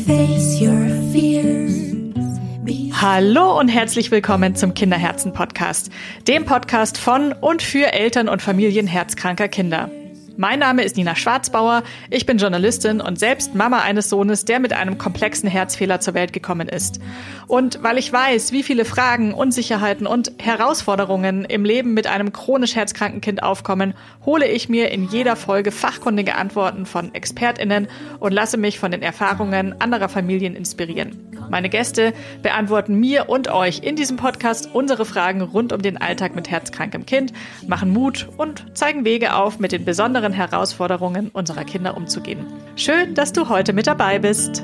Face your fears. Hallo und herzlich willkommen zum Kinderherzen-Podcast, dem Podcast von und für Eltern und Familien herzkranker Kinder. Mein Name ist Nina Schwarzbauer, ich bin Journalistin und selbst Mama eines Sohnes, der mit einem komplexen Herzfehler zur Welt gekommen ist. Und weil ich weiß, wie viele Fragen, Unsicherheiten und Herausforderungen im Leben mit einem chronisch herzkranken Kind aufkommen, hole ich mir in jeder Folge fachkundige Antworten von ExpertInnen und lasse mich von den Erfahrungen anderer Familien inspirieren. Meine Gäste beantworten mir und euch in diesem Podcast unsere Fragen rund um den Alltag mit herzkrankem Kind, machen Mut und zeigen Wege auf, mit den besonderen Herausforderungen unserer Kinder umzugehen. Schön, dass du heute mit dabei bist.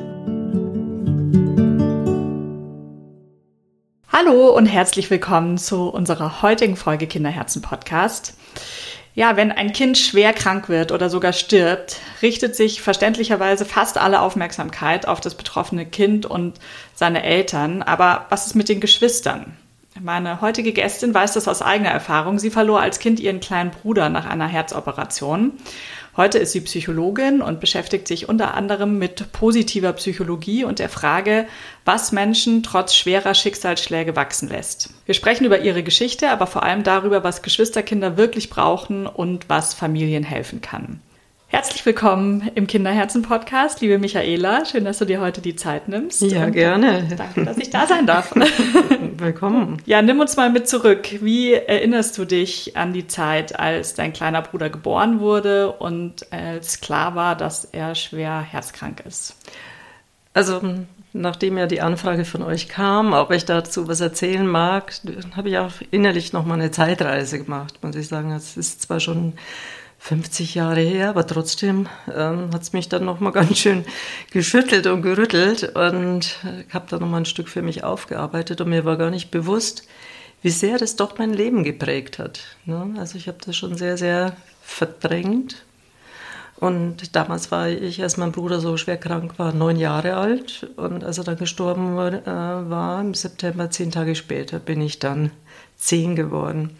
Hallo und herzlich willkommen zu unserer heutigen Folge Kinderherzen-Podcast. Ja, wenn ein Kind schwer krank wird oder sogar stirbt, richtet sich verständlicherweise fast alle Aufmerksamkeit auf das betroffene Kind und seine Eltern. Aber was ist mit den Geschwistern? Meine heutige Gästin weiß das aus eigener Erfahrung. Sie verlor als Kind ihren kleinen Bruder nach einer Herzoperation. Heute ist sie Psychologin und beschäftigt sich unter anderem mit positiver Psychologie und der Frage, was Menschen trotz schwerer Schicksalsschläge wachsen lässt. Wir sprechen über ihre Geschichte, aber vor allem darüber, was Geschwisterkinder wirklich brauchen und was Familien helfen kann. Herzlich willkommen im Kinderherzen-Podcast, liebe Michaela. Schön, dass du dir heute die Zeit nimmst. Ja, gerne. Danke, dass ich da sein darf. Willkommen. Ja, nimm uns mal mit zurück. Wie erinnerst du dich an die Zeit, als dein kleiner Bruder geboren wurde und als klar war, dass er schwer herzkrank ist? Also, nachdem ja die Anfrage von euch kam, ob ich dazu was erzählen mag, habe ich auch innerlich nochmal eine Zeitreise gemacht, muss ich sagen. Es ist zwar schon 50 Jahre her, aber trotzdem hat es mich dann nochmal ganz schön geschüttelt und gerüttelt und ich habe da nochmal ein Stück für mich aufgearbeitet und mir war gar nicht bewusst, wie sehr das doch mein Leben geprägt hat. Ne? Also ich habe das schon sehr, sehr verdrängt und damals war ich, als mein Bruder so schwer krank war, 9 Jahre alt und als er dann gestorben war, im September, 10 Tage später, bin ich dann 10 geworden.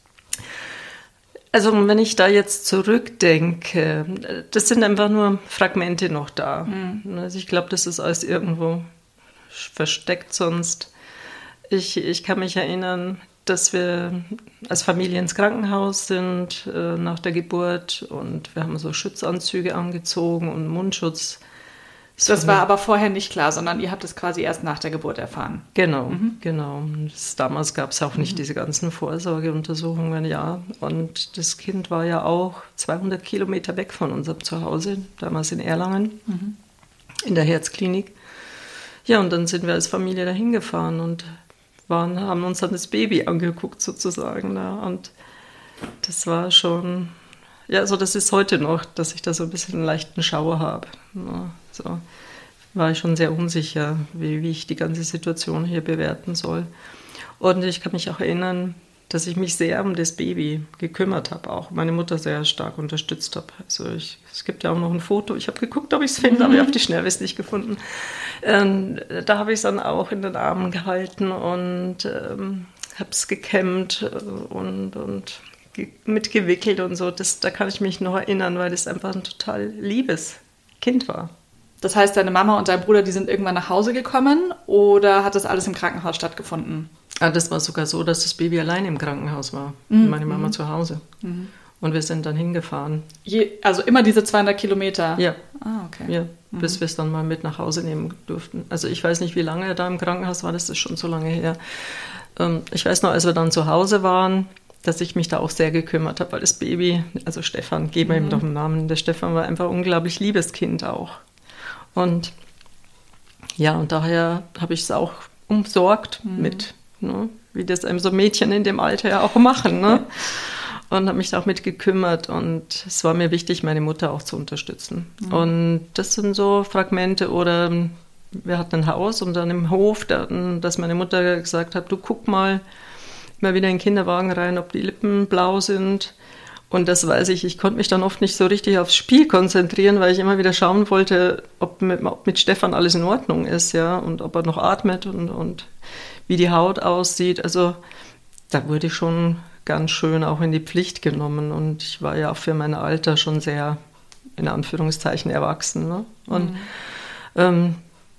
Also wenn ich da jetzt zurückdenke, das sind einfach nur Fragmente noch da. Mhm. Also ich glaube, das ist alles irgendwo versteckt sonst. Ich kann mich erinnern, dass wir als Familie ins Krankenhaus sind nach der Geburt und wir haben so Schutzanzüge angezogen und Mundschutz. Das war aber vorher nicht klar, sondern ihr habt es quasi erst nach der Geburt erfahren. Genau, genau. Damals gab es auch nicht diese ganzen Vorsorgeuntersuchungen, ja. Und das Kind war ja auch 200 Kilometer weg von unserem Zuhause, damals in Erlangen, in der Herzklinik. Ja, und dann sind wir als Familie dahin gefahren und haben uns dann das Baby angeguckt sozusagen. Ja. Und das war schon, ja, also das ist heute noch, dass ich da so ein bisschen einen leichten Schauer habe. Ja. So war ich schon sehr unsicher, wie ich die ganze Situation hier bewerten soll. Und ich kann mich auch erinnern, dass ich mich sehr um das Baby gekümmert habe, auch meine Mutter sehr stark unterstützt habe. Also es gibt ja auch noch ein Foto, ich habe geguckt, ob ich es finde, aber ich habe die Schnellweg nicht gefunden. Da habe ich es dann auch in den Armen gehalten und habe es gekämmt und mitgewickelt und so. Da kann ich mich noch erinnern, weil das einfach ein total liebes Kind war. Das heißt, deine Mama und dein Bruder, die sind irgendwann nach Hause gekommen oder hat das alles im Krankenhaus stattgefunden? Ah, das war sogar so, dass das Baby allein im Krankenhaus war, meine Mama zu Hause. Und wir sind dann hingefahren. Also immer diese 200 Kilometer? Ja. Ah, okay. Ja, bis wir es dann mal mit nach Hause nehmen durften. Also ich weiß nicht, wie lange er da im Krankenhaus war, das ist schon so lange her. Ich weiß noch, als wir dann zu Hause waren, dass ich mich da auch sehr gekümmert habe, weil das Baby, also Stefan, geben wir ihm doch einen Namen, der Stefan war einfach ein unglaublich liebes Kind auch. Und ja, und daher habe ich es auch umsorgt mit, ne? Wie das einem so Mädchen in dem Alter ja auch machen. Ne? Und habe mich da auch mit gekümmert und es war mir wichtig, meine Mutter auch zu unterstützen. Und das sind so Fragmente oder wir hatten ein Haus und dann im Hof, dass meine Mutter gesagt hat, du guck mal wieder in den Kinderwagen rein, ob die Lippen blau sind. Und das weiß ich konnte mich dann oft nicht so richtig aufs Spiel konzentrieren, weil ich immer wieder schauen wollte, ob mit Stefan alles in Ordnung ist, ja, und ob er noch atmet und wie die Haut aussieht. Also da wurde ich schon ganz schön auch in die Pflicht genommen und ich war ja auch für mein Alter schon sehr, in Anführungszeichen, erwachsen. Ne? Und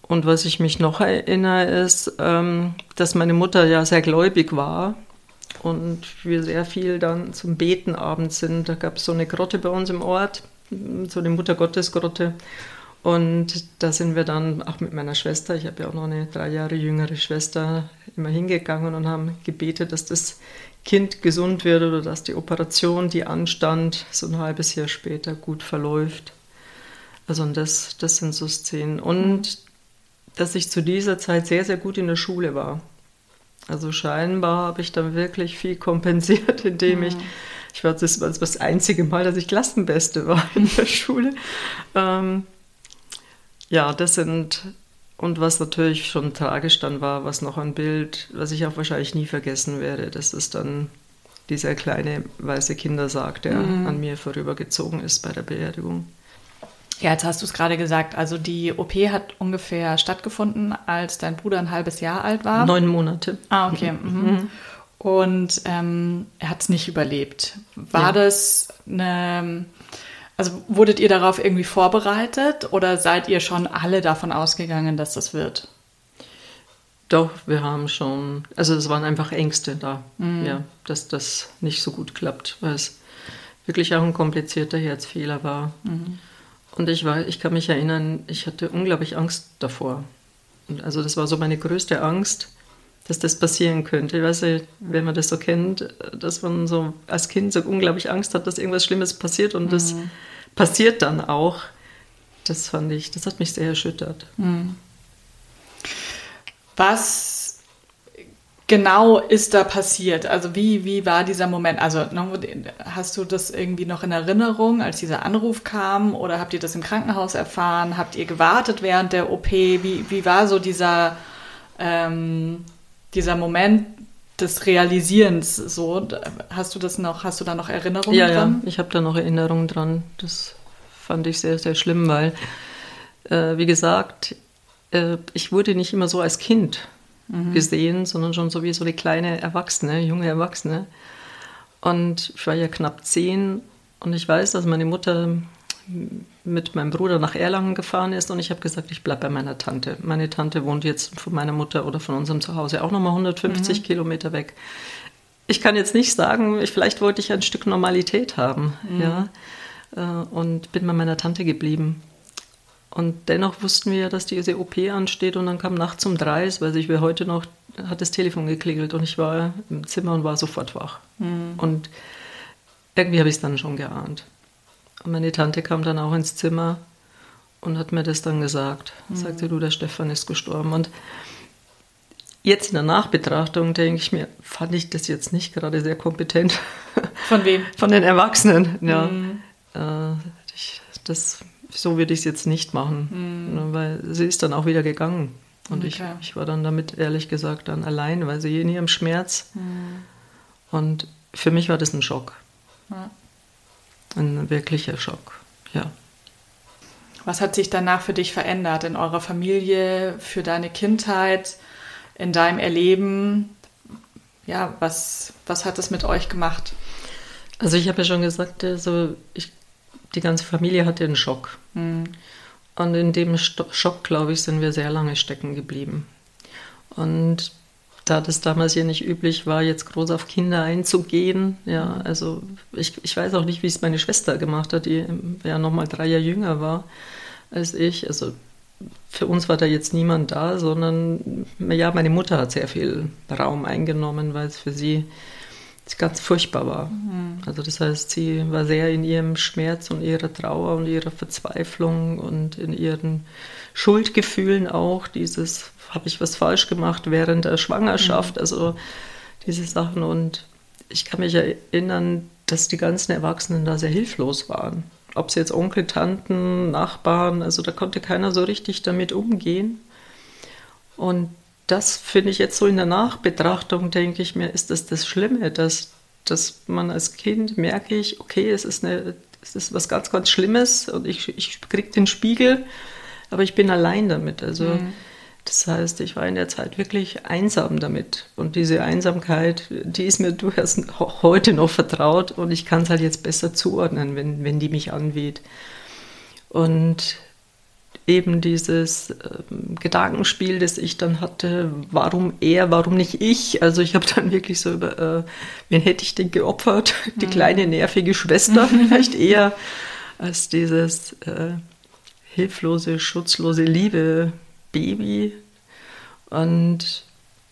Und was ich mich noch erinnere, ist, dass meine Mutter ja sehr gläubig war und wir sehr viel dann zum Beten abends sind. Da gab es so eine Grotte bei uns im Ort, so eine Muttergottesgrotte. Und da sind wir dann auch mit meiner Schwester, ich habe ja auch noch eine 3 Jahre jüngere Schwester, immer hingegangen und haben gebetet, dass das Kind gesund wird oder dass die Operation, die anstand, so ein halbes Jahr später gut verläuft. Also und das sind so Szenen. Und dass ich zu dieser Zeit sehr, sehr gut in der Schule war. Also scheinbar habe ich dann wirklich viel kompensiert, indem ich war das einzige Mal, dass ich Klassenbeste war in der Schule. Ja, das sind, und was natürlich schon tragisch dann war, was noch ein Bild, was ich auch wahrscheinlich nie vergessen werde, das ist dann dieser kleine weiße Kindersarg, der an mir vorübergezogen ist bei der Beerdigung. Ja, jetzt hast du es gerade gesagt, also die OP hat ungefähr stattgefunden, als dein Bruder ein halbes Jahr alt war. 9 Monate. Ah, okay. Und er hat es nicht überlebt. War das eine... Also wurdet ihr darauf irgendwie vorbereitet oder seid ihr schon alle davon ausgegangen, dass das wird? Doch, wir haben schon, also es waren einfach Ängste da, ja, dass das nicht so gut klappt, weil es wirklich auch ein komplizierter Herzfehler war. Und ich kann mich erinnern, ich hatte unglaublich Angst davor. Und also das war so meine größte Angst, dass das passieren könnte. Ich weiß nicht, wenn man das so kennt, dass man so als Kind so unglaublich Angst hat, dass irgendwas Schlimmes passiert und das passiert dann auch. Das hat mich sehr erschüttert. Was genau ist da passiert? Also wie war dieser Moment? Also hast du das irgendwie noch in Erinnerung, als dieser Anruf kam? Oder habt ihr das im Krankenhaus erfahren? Habt ihr gewartet während der OP? Wie war so dieser Moment des Realisierens, so, hast du da noch Erinnerungen dran? Ja, ich habe da noch Erinnerungen dran. Das fand ich sehr, sehr schlimm, weil, wie gesagt, ich wurde nicht immer so als Kind gesehen, sondern schon so wie so eine kleine Erwachsene, junge Erwachsene. Und ich war ja knapp 10 und ich weiß, dass meine Mutter mit meinem Bruder nach Erlangen gefahren ist und ich habe gesagt, ich bleibe bei meiner Tante. Meine Tante wohnt jetzt von meiner Mutter oder von unserem Zuhause auch nochmal 150 Kilometer weg. Ich kann jetzt nicht sagen, vielleicht wollte ich ein Stück Normalität haben, ja, und bin bei meiner Tante geblieben. Und dennoch wussten wir ja, dass diese OP ansteht und dann kam nachts um 3, weiß ich, wie heute noch, hat das Telefon geklingelt und ich war im Zimmer und war sofort wach. Und irgendwie habe ich es dann schon geahnt. Und meine Tante kam dann auch ins Zimmer und hat mir das dann gesagt. Sagte, du, der Stefan ist gestorben. Und jetzt in der Nachbetrachtung denke ich mir, fand ich das jetzt nicht gerade sehr kompetent. Von wem? Von den Erwachsenen, ja. So würde ich es jetzt nicht machen, weil sie ist dann auch wieder gegangen. Und ich war dann damit, ehrlich gesagt, dann allein, weil sie in ihrem Schmerz. Und für mich war das ein Schock. Ja. Ein wirklicher Schock, ja. Was hat sich danach für dich verändert in eurer Familie, für deine Kindheit, in deinem Erleben? Ja, was hat es mit euch gemacht? Also ich habe ja schon gesagt, die ganze Familie hatte einen Schock. Und in dem Schock, glaube ich, sind wir sehr lange stecken geblieben. Und da das damals ja nicht üblich war, jetzt groß auf Kinder einzugehen, ja, also ich weiß auch nicht, wie es meine Schwester gemacht hat, die ja nochmal 3 Jahre jünger war als ich. Also für uns war da jetzt niemand da, sondern ja, meine Mutter hat sehr viel Raum eingenommen, weil es für sie ganz furchtbar war. Also das heißt, sie war sehr in ihrem Schmerz und ihrer Trauer und ihrer Verzweiflung und in ihren Schuldgefühlen auch, habe ich was falsch gemacht während der Schwangerschaft, also diese Sachen. Und ich kann mich erinnern, dass die ganzen Erwachsenen da sehr hilflos waren. Ob es jetzt Onkel, Tanten, Nachbarn, also da konnte keiner so richtig damit umgehen. Und das finde ich jetzt so in der Nachbetrachtung, denke ich mir, ist das Schlimme, dass man als Kind merke ich, okay, es ist was ganz, ganz Schlimmes und ich kriege den Spiegel, aber ich bin allein damit. Also das heißt, ich war in der Zeit wirklich einsam damit. Und diese Einsamkeit, die ist mir durchaus heute noch vertraut und ich kann es halt jetzt besser zuordnen, wenn die mich anweht. Und eben dieses Gedankenspiel, das ich dann hatte, warum er, warum nicht ich? Also ich habe dann wirklich so über, wen hätte ich denn geopfert? Die kleine nervige Schwester vielleicht eher als dieses hilflose, schutzlose, liebe Baby. Und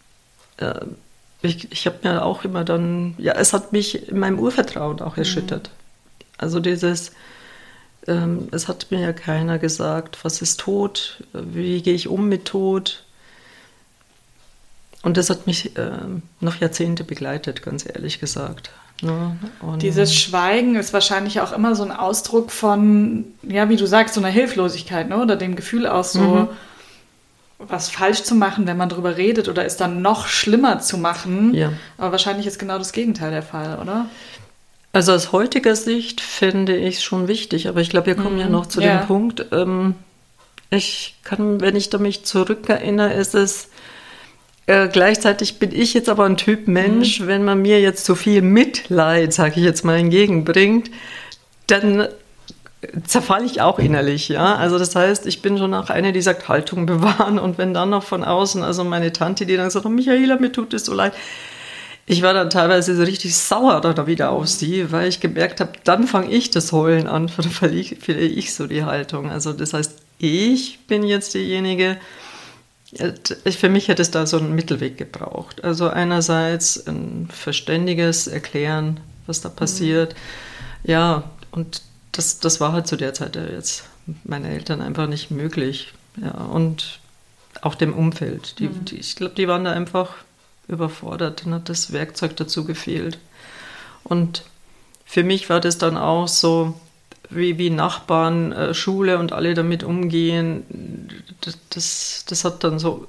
ich habe mir auch immer dann, ja, es hat mich in meinem Urvertrauen auch erschüttert. Also dieses, es hat mir ja keiner gesagt, was ist Tod, wie gehe ich um mit Tod. Und das hat mich noch Jahrzehnte begleitet, ganz ehrlich gesagt. Ja, und dieses Schweigen ist wahrscheinlich auch immer so ein Ausdruck von, ja, wie du sagst, so einer Hilflosigkeit, ne? Oder dem Gefühl aus so was falsch zu machen, wenn man drüber redet, oder es dann noch schlimmer zu machen. Ja. Aber wahrscheinlich ist genau das Gegenteil der Fall, oder? Also aus heutiger Sicht finde ich es schon wichtig, aber ich glaube, wir kommen ja noch zu dem Punkt. Ich kann, wenn ich da mich zurückerinnere, ist es gleichzeitig bin ich jetzt aber ein Typ Mensch, wenn man mir jetzt zu viel Mitleid, sage ich jetzt mal, entgegenbringt, dann zerfalle ich auch innerlich, ja. Also das heißt, ich bin schon auch eine, die sagt, Haltung bewahren, und wenn dann noch von außen, also meine Tante, die dann sagt, oh, Michaela, mir tut es so leid. Ich war dann teilweise so richtig sauer da wieder auf sie, weil ich gemerkt habe, dann fange ich das Heulen an, dann verliere ich so die Haltung. Also das heißt, ich bin jetzt diejenige, für mich hätte es da so einen Mittelweg gebraucht. Also einerseits ein verständiges Erklären, was da passiert. Ja, und das war halt zu der Zeit jetzt meine Eltern einfach nicht möglich. Ja, und auch dem Umfeld. Ich glaube, die waren da einfach überfordert, dann hat das Werkzeug dazu gefehlt. Und für mich war das dann auch so, wie Nachbarn, Schule und alle damit umgehen, das hat dann so,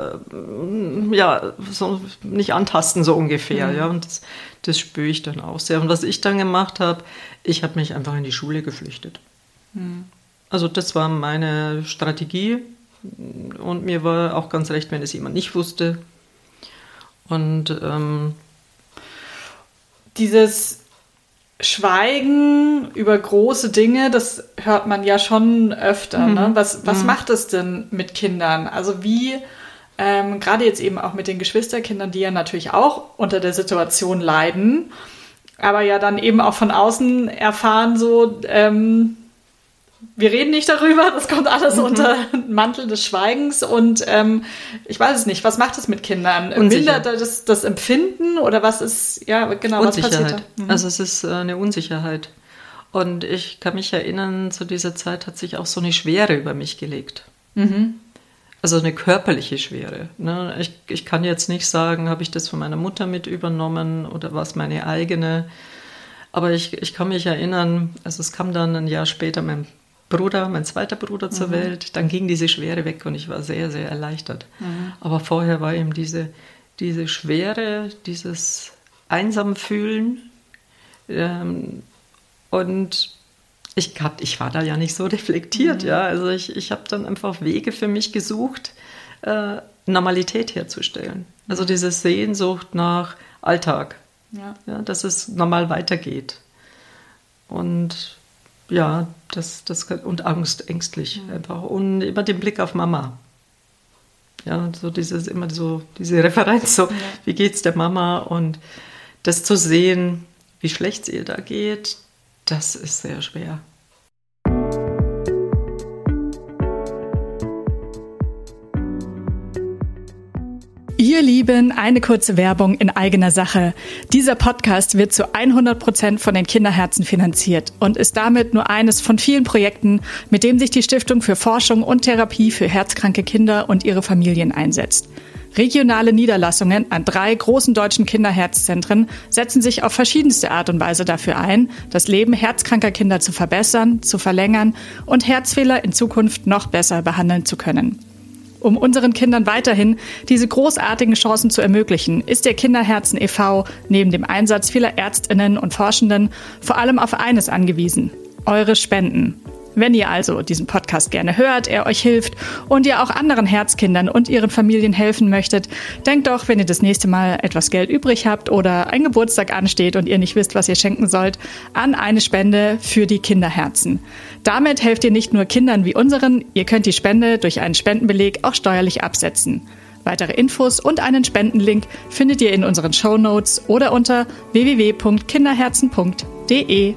so nicht antasten so ungefähr, ja, und das spüre ich dann auch sehr. Und was ich dann gemacht habe, ich habe mich einfach in die Schule geflüchtet. Also das war meine Strategie, und mir war auch ganz recht, wenn es jemand nicht wusste. Und dieses Schweigen über große Dinge, das hört man ja schon öfter. Ne? Was macht es denn mit Kindern? Also wie, gerade jetzt eben auch mit den Geschwisterkindern, die ja natürlich auch unter der Situation leiden, aber ja dann eben auch von außen erfahren, so, wir reden nicht darüber, das kommt alles unter den Mantel des Schweigens, und ich weiß es nicht, was macht es mit Kindern? Mindert das Empfinden, oder was ist, ja genau, was passiert da? Also es ist eine Unsicherheit. Und ich kann mich erinnern, zu dieser Zeit hat sich auch so eine Schwere über mich gelegt. Also eine körperliche Schwere. Ne? Ich kann jetzt nicht sagen, habe ich das von meiner Mutter mit übernommen oder war es meine eigene. Aber ich kann mich erinnern, also es kam dann ein Jahr später mein zweiter Bruder zur Welt, dann ging diese Schwere weg und ich war sehr, sehr erleichtert. Aber vorher war eben diese Schwere, dieses Einsamfühlen, und ich war da ja nicht so reflektiert, ja. Also ich habe dann einfach Wege für mich gesucht, Normalität herzustellen. Also diese Sehnsucht nach Alltag, ja, dass es normal weitergeht. Und ja, und ängstlich einfach. Und immer den Blick auf Mama. Ja, so diese Referenz, so, wie geht's der Mama? Und das zu sehen, wie schlecht es ihr da geht, das ist sehr schwer. Ihr Lieben, eine kurze Werbung in eigener Sache. Dieser Podcast wird zu 100% von den Kinderherzen finanziert und ist damit nur eines von vielen Projekten, mit dem sich die Stiftung für Forschung und Therapie für herzkranke Kinder und ihre Familien einsetzt. Regionale Niederlassungen an 3 großen deutschen Kinderherzzentren setzen sich auf verschiedenste Art und Weise dafür ein, das Leben herzkranker Kinder zu verbessern, zu verlängern und Herzfehler in Zukunft noch besser behandeln zu können. Um unseren Kindern weiterhin diese großartigen Chancen zu ermöglichen, ist der Kinderherzen e.V. neben dem Einsatz vieler ÄrztInnen und Forschenden vor allem auf eines angewiesen: eure Spenden. Wenn ihr also diesen Podcast gerne hört, er euch hilft und ihr auch anderen Herzkindern und ihren Familien helfen möchtet, denkt doch, wenn ihr das nächste Mal etwas Geld übrig habt oder ein Geburtstag ansteht und ihr nicht wisst, was ihr schenken sollt, an eine Spende für die Kinderherzen. Damit helft ihr nicht nur Kindern wie unseren, ihr könnt die Spende durch einen Spendenbeleg auch steuerlich absetzen. Weitere Infos und einen Spendenlink findet ihr in unseren Shownotes oder unter www.kinderherzen.de.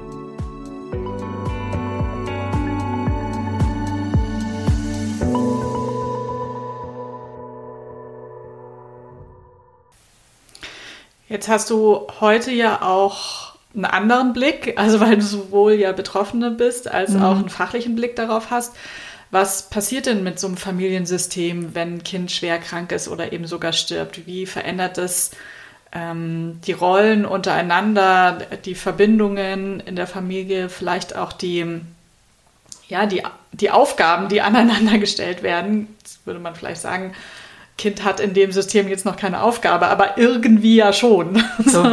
Jetzt hast du heute ja auch einen anderen Blick, also weil du sowohl ja Betroffene bist, als auch einen fachlichen Blick darauf hast. Was passiert denn mit so einem Familiensystem, wenn ein Kind schwer krank ist oder eben sogar stirbt? Wie verändert es die Rollen untereinander, die Verbindungen in der Familie, vielleicht auch die Aufgaben, die aneinander gestellt werden? Jetzt würde man vielleicht sagen, Kind hat in dem System jetzt noch keine Aufgabe, aber irgendwie ja schon.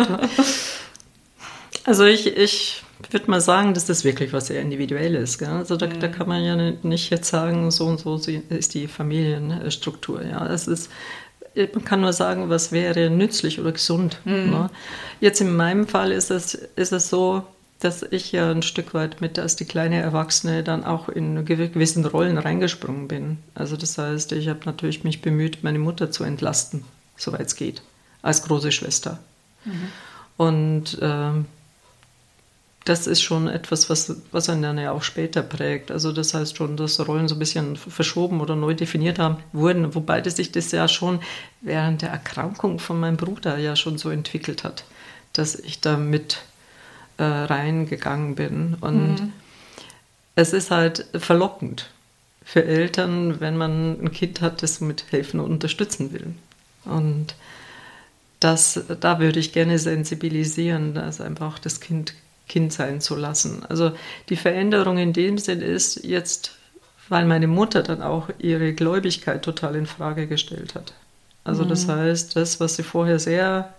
Also ich würde mal sagen, dass das wirklich was sehr Individuelles. Gell? Also da kann man ja nicht jetzt sagen, so und so ist die Familienstruktur. Ja? Man kann nur sagen, was wäre nützlich oder gesund. Ne? Jetzt in meinem Fall ist es so, dass ich ja ein Stück weit mit als die kleine Erwachsene dann auch in gewissen Rollen reingesprungen bin. Also das heißt, ich habe natürlich mich bemüht, meine Mutter zu entlasten, soweit es geht, als große Schwester. Und das ist schon etwas, was einen dann ja auch später prägt. Also das heißt schon, dass Rollen so ein bisschen verschoben oder neu definiert wurden, wobei sich das ja schon während der Erkrankung von meinem Bruder ja schon so entwickelt hat, dass ich da mit reingegangen bin. Und es ist halt verlockend für Eltern, wenn man ein Kind hat, das mit helfen und unterstützen will. Und da würde ich gerne sensibilisieren, also einfach das Kind sein zu lassen. Also die Veränderung in dem Sinn ist jetzt, weil meine Mutter dann auch ihre Gläubigkeit total in Frage gestellt hat. Also das heißt, das, was sie vorher sehr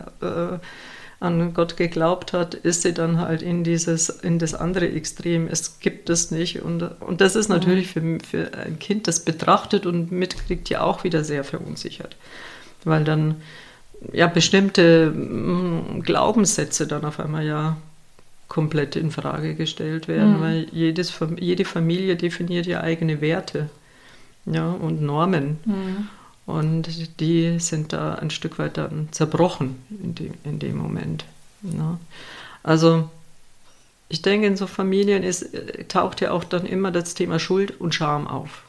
an Gott geglaubt hat, ist sie dann halt in das andere Extrem. Es gibt es nicht. Und das ist natürlich für ein Kind, das betrachtet und mitkriegt, ja auch wieder sehr verunsichert. Weil dann ja bestimmte Glaubenssätze dann auf einmal ja komplett in Frage gestellt werden, weil jede Familie definiert ja eigene Werte, ja, und Normen. Und die sind da ein Stück weit dann zerbrochen in dem Moment. Ja. Also ich denke, in so Familien taucht ja auch dann immer das Thema Schuld und Scham auf.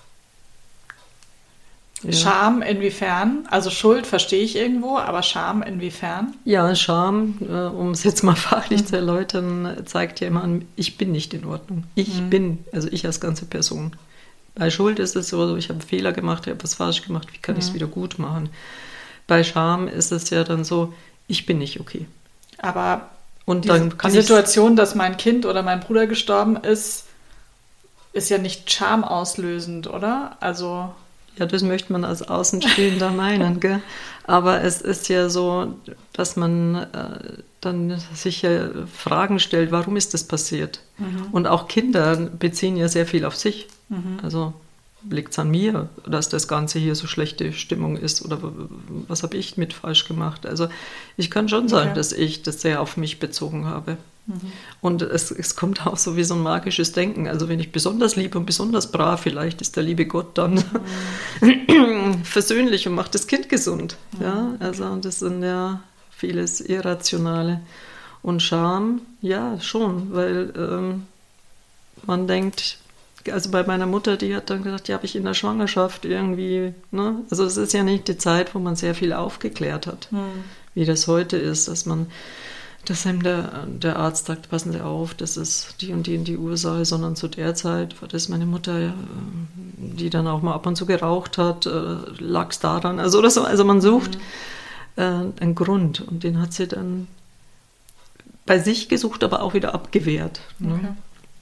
Ja. Scham inwiefern? Also Schuld verstehe ich irgendwo, aber Scham inwiefern? Ja, Scham, um es jetzt mal fachlich zu erläutern, zeigt ja immer an, ich bin nicht in Ordnung. Also ich als ganze Person. Bei Schuld ist es so, ich habe einen Fehler gemacht, ich habe was falsch gemacht, wie kann ich es wieder gut machen? Bei Scham ist es ja dann so, ich bin nicht okay. Aber und dann die Situation, dass mein Kind oder mein Bruder gestorben ist ja nicht schamauslösend, oder? Also ja, das möchte man als Außenstehender meinen, gell? Aber es ist ja so, dass man dann sich ja Fragen stellt, warum ist das passiert? Und auch Kinder beziehen ja sehr viel auf sich. Also liegt es an mir, dass das Ganze hier so schlechte Stimmung ist oder was habe ich mit falsch gemacht? Also ich kann schon sagen, dass ich das sehr auf mich bezogen habe. Und es kommt auch so wie so ein magisches Denken. Also wenn ich besonders lieb und besonders brav, vielleicht ist der liebe Gott dann versöhnlich und macht das Kind gesund. Ja, also das sind ja vieles Irrationale. Und Scham, ja, schon, weil man denkt, also bei meiner Mutter, die hat dann gesagt, ja, habe ich in der Schwangerschaft irgendwie, ne? Also es ist ja nicht die Zeit, wo man sehr viel aufgeklärt hat, wie das heute ist, dass einem der Arzt sagt, passen Sie auf, das ist die und die Ursache, sondern zu der Zeit war das meine Mutter, die dann auch mal ab und zu geraucht hat, lag es daran, also oder so. Also man sucht einen Grund und den hat sie dann bei sich gesucht, aber auch wieder abgewehrt. Ne? Okay.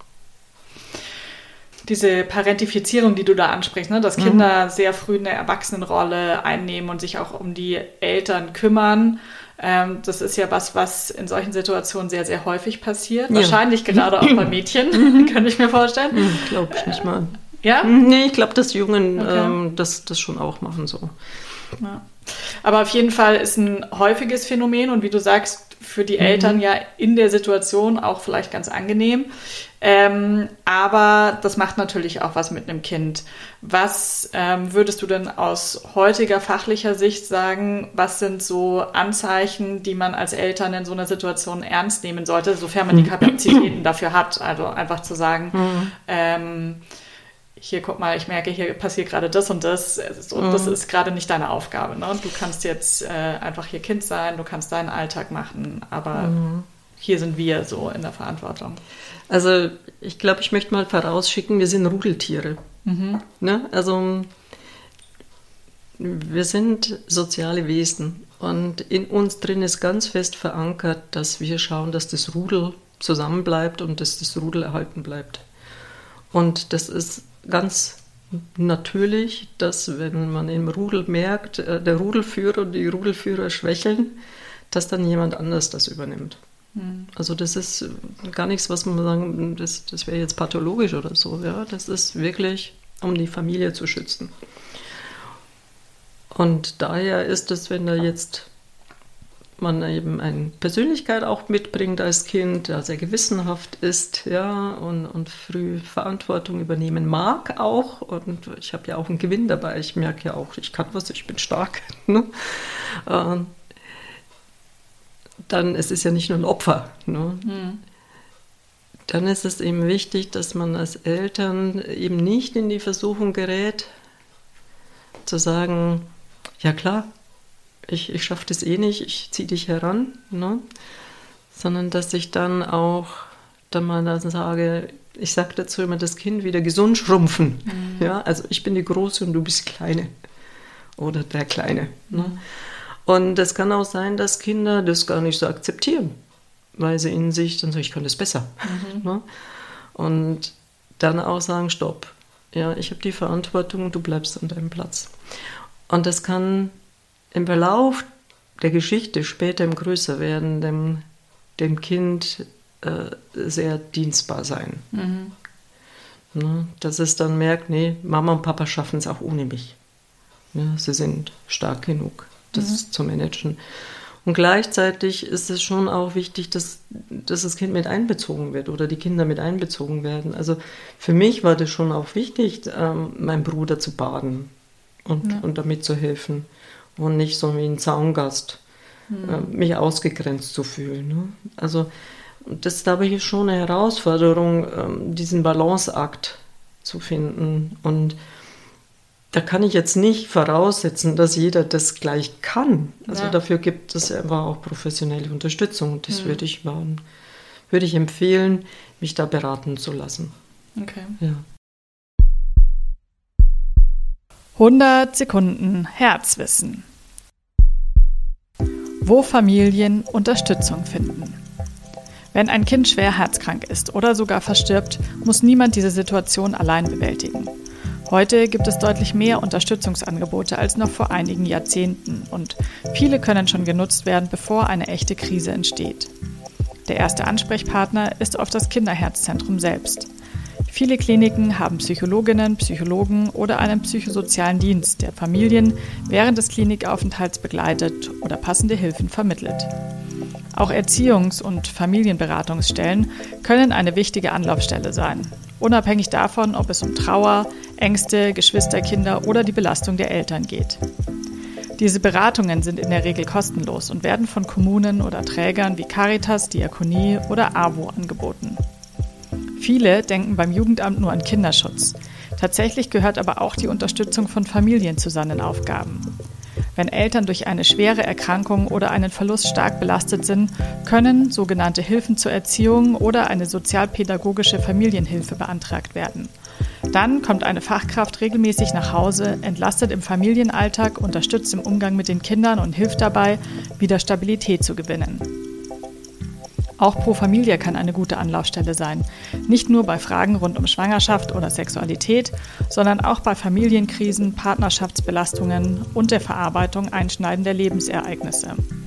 Diese Parentifizierung, die du da ansprichst, ne, dass Kinder sehr früh eine Erwachsenenrolle einnehmen und sich auch um die Eltern kümmern, Das ist ja was in solchen Situationen sehr, sehr häufig passiert. Wahrscheinlich gerade auch bei Mädchen, kann ich mir vorstellen. Glaube ich nicht mal. Ja? Nee, ich glaube, dass Jungen das schon auch machen so. Ja. Aber auf jeden Fall ist ein häufiges Phänomen und wie du sagst, für die Eltern ja in der Situation auch vielleicht ganz angenehm. Aber das macht natürlich auch was mit einem Kind. Was würdest du denn aus heutiger fachlicher Sicht sagen, was sind so Anzeichen, die man als Eltern in so einer Situation ernst nehmen sollte, sofern man die Kapazitäten dafür hat? Also einfach zu sagen, hier, guck mal, ich merke, hier passiert gerade das und das. Und das ist gerade nicht deine Aufgabe. Ne? Du kannst jetzt einfach hier Kind sein, du kannst deinen Alltag machen, aber hier sind wir so in der Verantwortung. Also ich glaube, ich möchte mal vorausschicken, wir sind Rudeltiere. Ne? Also wir sind soziale Wesen und in uns drin ist ganz fest verankert, dass wir schauen, dass das Rudel zusammenbleibt und dass das Rudel erhalten bleibt. Und das ist ganz natürlich, dass wenn man im Rudel merkt, der Rudelführer und die Rudelführer schwächeln, dass dann jemand anders das übernimmt. Also das ist gar nichts, was man sagen, das wäre jetzt pathologisch oder so. Ja? Das ist wirklich, um die Familie zu schützen. Und daher ist es, wenn da jetzt man eben eine Persönlichkeit auch mitbringt als Kind, der sehr gewissenhaft ist, ja, und früh Verantwortung übernehmen mag auch. Und ich habe ja auch einen Gewinn dabei. Ich merke ja auch, ich kann was, ich bin stark. Ne? Dann es ist ja nicht nur ein Opfer. Ne? Dann ist es eben wichtig, dass man als Eltern eben nicht in die Versuchung gerät, zu sagen, ja klar, ich schaffe das eh nicht, ich ziehe dich heran, ne? Sondern dass ich dann auch mal dann sage, ich sage dazu immer, das Kind wieder gesund schrumpfen. Ja? Also ich bin die Große und du bist die Kleine oder der Kleine. Ne? Und es kann auch sein, dass Kinder das gar nicht so akzeptieren, weil sie in sich dann sagen, ich kann das besser. Ne? Und dann auch sagen, stopp, ja, ich habe die Verantwortung und du bleibst an deinem Platz. Und das kann im Verlauf der Geschichte, später im Größerwerden, dem Kind sehr dienstbar sein. Ne? Dass es dann merkt, nee, Mama und Papa schaffen es auch ohne mich. Ja, sie sind stark genug, das zu managen. Und gleichzeitig ist es schon auch wichtig, dass das Kind mit einbezogen wird oder die Kinder mit einbezogen werden. Also für mich war das schon auch wichtig, meinen Bruder zu baden und damit zu helfen. Und nicht so wie ein Zaungast, mich ausgegrenzt zu fühlen. Ne? Also das glaube ich ist schon eine Herausforderung, diesen Balanceakt zu finden. Und da kann ich jetzt nicht voraussetzen, dass jeder das gleich kann. Also dafür gibt es einfach auch professionelle Unterstützung. Und das würde ich empfehlen, mich da beraten zu lassen. Okay. Ja. 100 Sekunden Herzwissen. Wo Familien Unterstützung finden. Wenn ein Kind schwer herzkrank ist oder sogar verstirbt, muss niemand diese Situation allein bewältigen. Heute gibt es deutlich mehr Unterstützungsangebote als noch vor einigen Jahrzehnten und viele können schon genutzt werden, bevor eine echte Krise entsteht. Der erste Ansprechpartner ist oft das Kinderherzzentrum selbst. Viele Kliniken haben Psychologinnen, Psychologen oder einen psychosozialen Dienst, der Familien während des Klinikaufenthalts begleitet oder passende Hilfen vermittelt. Auch Erziehungs- und Familienberatungsstellen können eine wichtige Anlaufstelle sein, unabhängig davon, ob es um Trauer, Ängste, Geschwisterkinder oder die Belastung der Eltern geht. Diese Beratungen sind in der Regel kostenlos und werden von Kommunen oder Trägern wie Caritas, Diakonie oder AWO angeboten. Viele denken beim Jugendamt nur an Kinderschutz. Tatsächlich gehört aber auch die Unterstützung von Familien zu seinen Aufgaben. Wenn Eltern durch eine schwere Erkrankung oder einen Verlust stark belastet sind, können sogenannte Hilfen zur Erziehung oder eine sozialpädagogische Familienhilfe beantragt werden. Dann kommt eine Fachkraft regelmäßig nach Hause, entlastet im Familienalltag, unterstützt im Umgang mit den Kindern und hilft dabei, wieder Stabilität zu gewinnen. Auch Pro Familia kann eine gute Anlaufstelle sein. Nicht nur bei Fragen rund um Schwangerschaft oder Sexualität, sondern auch bei Familienkrisen, Partnerschaftsbelastungen und der Verarbeitung einschneidender Lebensereignisse.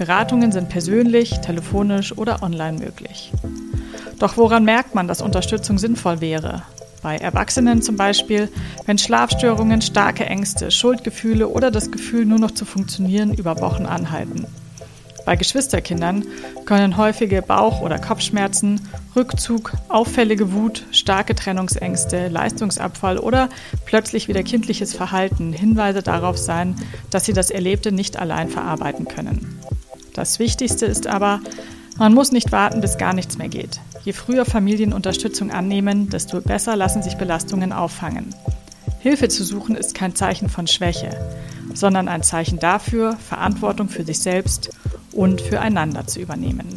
Beratungen sind persönlich, telefonisch oder online möglich. Doch woran merkt man, dass Unterstützung sinnvoll wäre? Bei Erwachsenen zum Beispiel, wenn Schlafstörungen, starke Ängste, Schuldgefühle oder das Gefühl, nur noch zu funktionieren, über Wochen anhalten. Bei Geschwisterkindern können häufige Bauch- oder Kopfschmerzen, Rückzug, auffällige Wut, starke Trennungsängste, Leistungsabfall oder plötzlich wieder kindliches Verhalten Hinweise darauf sein, dass sie das Erlebte nicht allein verarbeiten können. Das Wichtigste ist aber, man muss nicht warten, bis gar nichts mehr geht. Je früher Familien Unterstützung annehmen, desto besser lassen sich Belastungen auffangen. Hilfe zu suchen ist kein Zeichen von Schwäche, sondern ein Zeichen dafür, Verantwortung für sich selbst und füreinander zu übernehmen.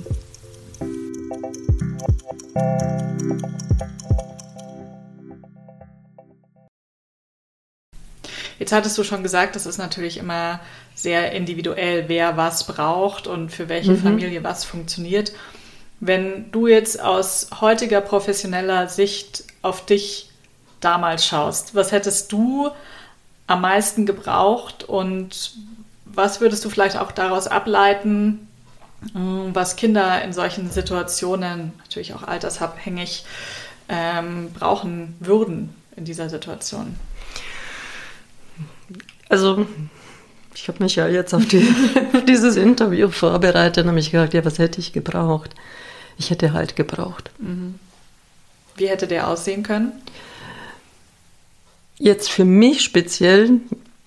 Jetzt hattest du schon gesagt, das ist natürlich immer sehr individuell, wer was braucht und für welche Familie was funktioniert. Wenn du jetzt aus heutiger professioneller Sicht auf dich damals schaust, was hättest du am meisten gebraucht und was würdest du vielleicht auch daraus ableiten, was Kinder in solchen Situationen, natürlich auch altersabhängig, brauchen würden in dieser Situation? Also, ich habe mich ja jetzt auf dieses Interview vorbereitet und habe mich gedacht, ja, was hätte ich gebraucht? Ich hätte Halt gebraucht. Wie hätte der aussehen können? Jetzt für mich speziell,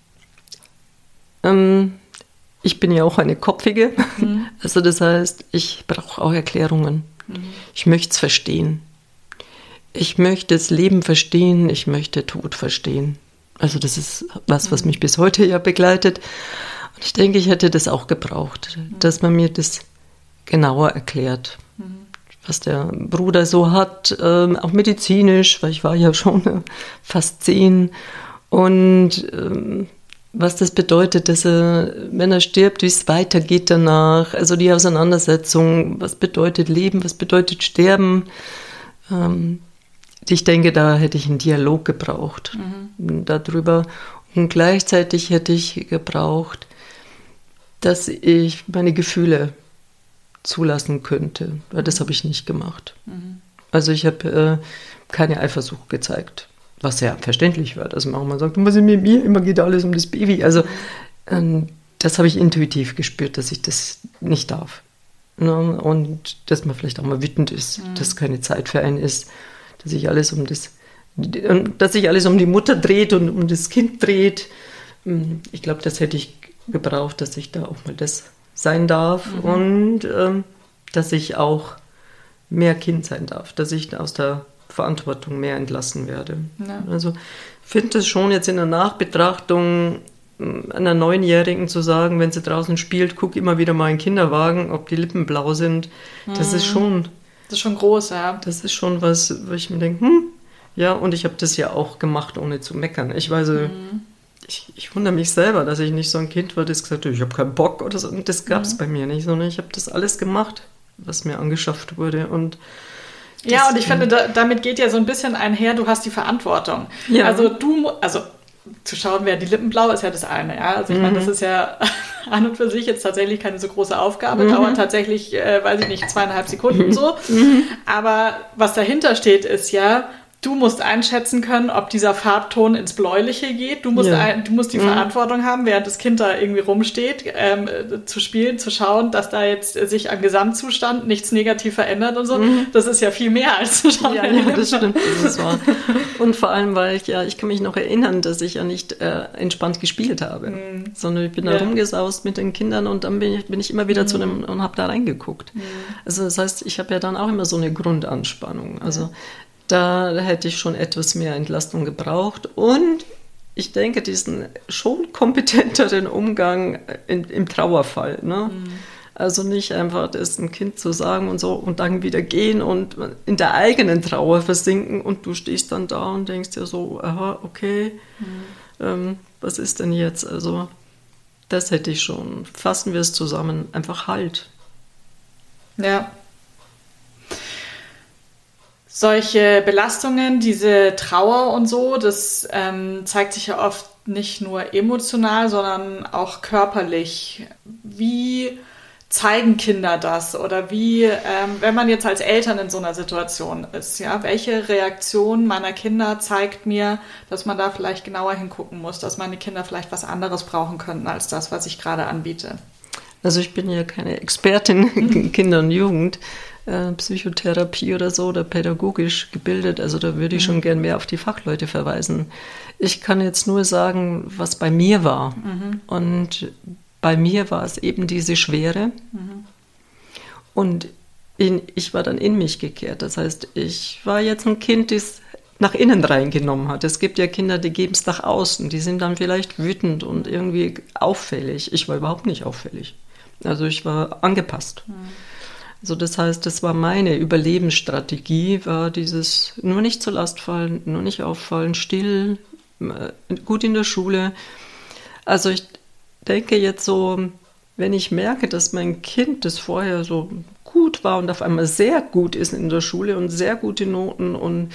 ich bin ja auch eine Kopfige, also das heißt, ich brauche auch Erklärungen. Ich möchte es verstehen. Ich möchte das Leben verstehen, ich möchte Tod verstehen. Also das ist was mich bis heute ja begleitet. Und ich denke, ich hätte das auch gebraucht, dass man mir das genauer erklärt, was der Bruder so hat, auch medizinisch, weil ich war ja schon fast 10. Und was das bedeutet, dass er, wenn er stirbt, wie es weitergeht danach, also die Auseinandersetzung, was bedeutet Leben, was bedeutet Sterben. Ich denke, da hätte ich einen Dialog gebraucht darüber. Und gleichzeitig hätte ich gebraucht, dass ich meine Gefühle zulassen könnte. Weil das habe ich nicht gemacht. Also ich habe keine Eifersucht gezeigt, was ja verständlich wird. Also man sagt, was ist mit mir? Immer geht alles um das Baby. Also das habe ich intuitiv gespürt, dass ich das nicht darf. Und dass man vielleicht auch mal wütend ist, dass keine Zeit für einen ist. Dass sich alles um die Mutter dreht und um das Kind dreht. Ich glaube, das hätte ich gebraucht, dass ich da auch mal das sein darf und dass ich auch mehr Kind sein darf, dass ich aus der Verantwortung mehr entlassen werde. Ja. Also ich finde es schon jetzt in der Nachbetrachtung einer 9-Jährigen zu sagen, wenn sie draußen spielt, guck immer wieder mal in den Kinderwagen, ob die Lippen blau sind. Das ist schon... Das ist schon groß, ja. Das ist schon was, wo ich mir denke, ja, und ich habe das ja auch gemacht, ohne zu meckern. Ich weiß, ich wundere mich selber, dass ich nicht so ein Kind war, das gesagt hat, ich habe keinen Bock oder so. Und das gab es bei mir nicht, sondern ich habe das alles gemacht, was mir angeschafft wurde. Und ja, und ich finde, damit geht ja so ein bisschen einher, du hast die Verantwortung. Ja. Also zu schauen, wer die Lippen blau ist, ja das eine. Ja? Also ich meine, das ist ja an und für sich jetzt tatsächlich keine so große Aufgabe, dauert tatsächlich, weiß ich nicht, 2,5 Sekunden so. Aber was dahinter steht, ist ja, du musst einschätzen können, ob dieser Farbton ins Bläuliche geht. Du musst die Verantwortung haben, während das Kind da irgendwie rumsteht, zu spielen, zu schauen, dass da jetzt sich am Gesamtzustand nichts negativ verändert und so. Das ist ja viel mehr als zu schauen. Ja, das stimmt, das ist wahr. Und vor allem, weil ich kann mich noch erinnern, dass ich ja nicht entspannt gespielt habe, sondern ich bin da rumgesaust mit den Kindern und dann bin ich immer wieder zu dem und habe da reingeguckt. Also das heißt, ich habe ja dann auch immer so eine Grundanspannung. Also da hätte ich schon etwas mehr Entlastung gebraucht und ich denke, diesen schon kompetenteren Umgang im Trauerfall. Ne? Also nicht einfach das ein Kind zu sagen und so und dann wieder gehen und in der eigenen Trauer versinken und du stehst dann da und denkst dir so, aha, okay, was ist denn jetzt? Also das hätte ich schon. Fassen wir es zusammen, einfach Halt. Ja. Solche Belastungen, diese Trauer und so, das zeigt sich ja oft nicht nur emotional, sondern auch körperlich. Wie zeigen Kinder das? Oder wie, wenn man jetzt als Eltern in so einer Situation ist, ja, welche Reaktion meiner Kinder zeigt mir, dass man da vielleicht genauer hingucken muss, dass meine Kinder vielleicht was anderes brauchen könnten als das, was ich gerade anbiete? Also ich bin ja keine Expertin in Kinder- und Jugend, Psychotherapie oder so oder pädagogisch gebildet. Also da würde ich schon gern mehr auf die Fachleute verweisen. Ich kann jetzt nur sagen, was bei mir war. Und bei mir war es eben diese Schwere. Und ich war dann in mich gekehrt. Das heißt, ich war jetzt ein Kind, das es nach innen reingenommen hat. Es gibt ja Kinder, die geben es nach außen. Die sind dann vielleicht wütend und irgendwie auffällig. Ich war überhaupt nicht auffällig. Also ich war angepasst. Also das heißt, das war meine Überlebensstrategie, war dieses nur nicht zur Last fallen, nur nicht auffallen, still, gut in der Schule. Also ich denke jetzt so, wenn ich merke, dass mein Kind, das vorher so gut war und auf einmal sehr gut ist in der Schule und sehr gute Noten und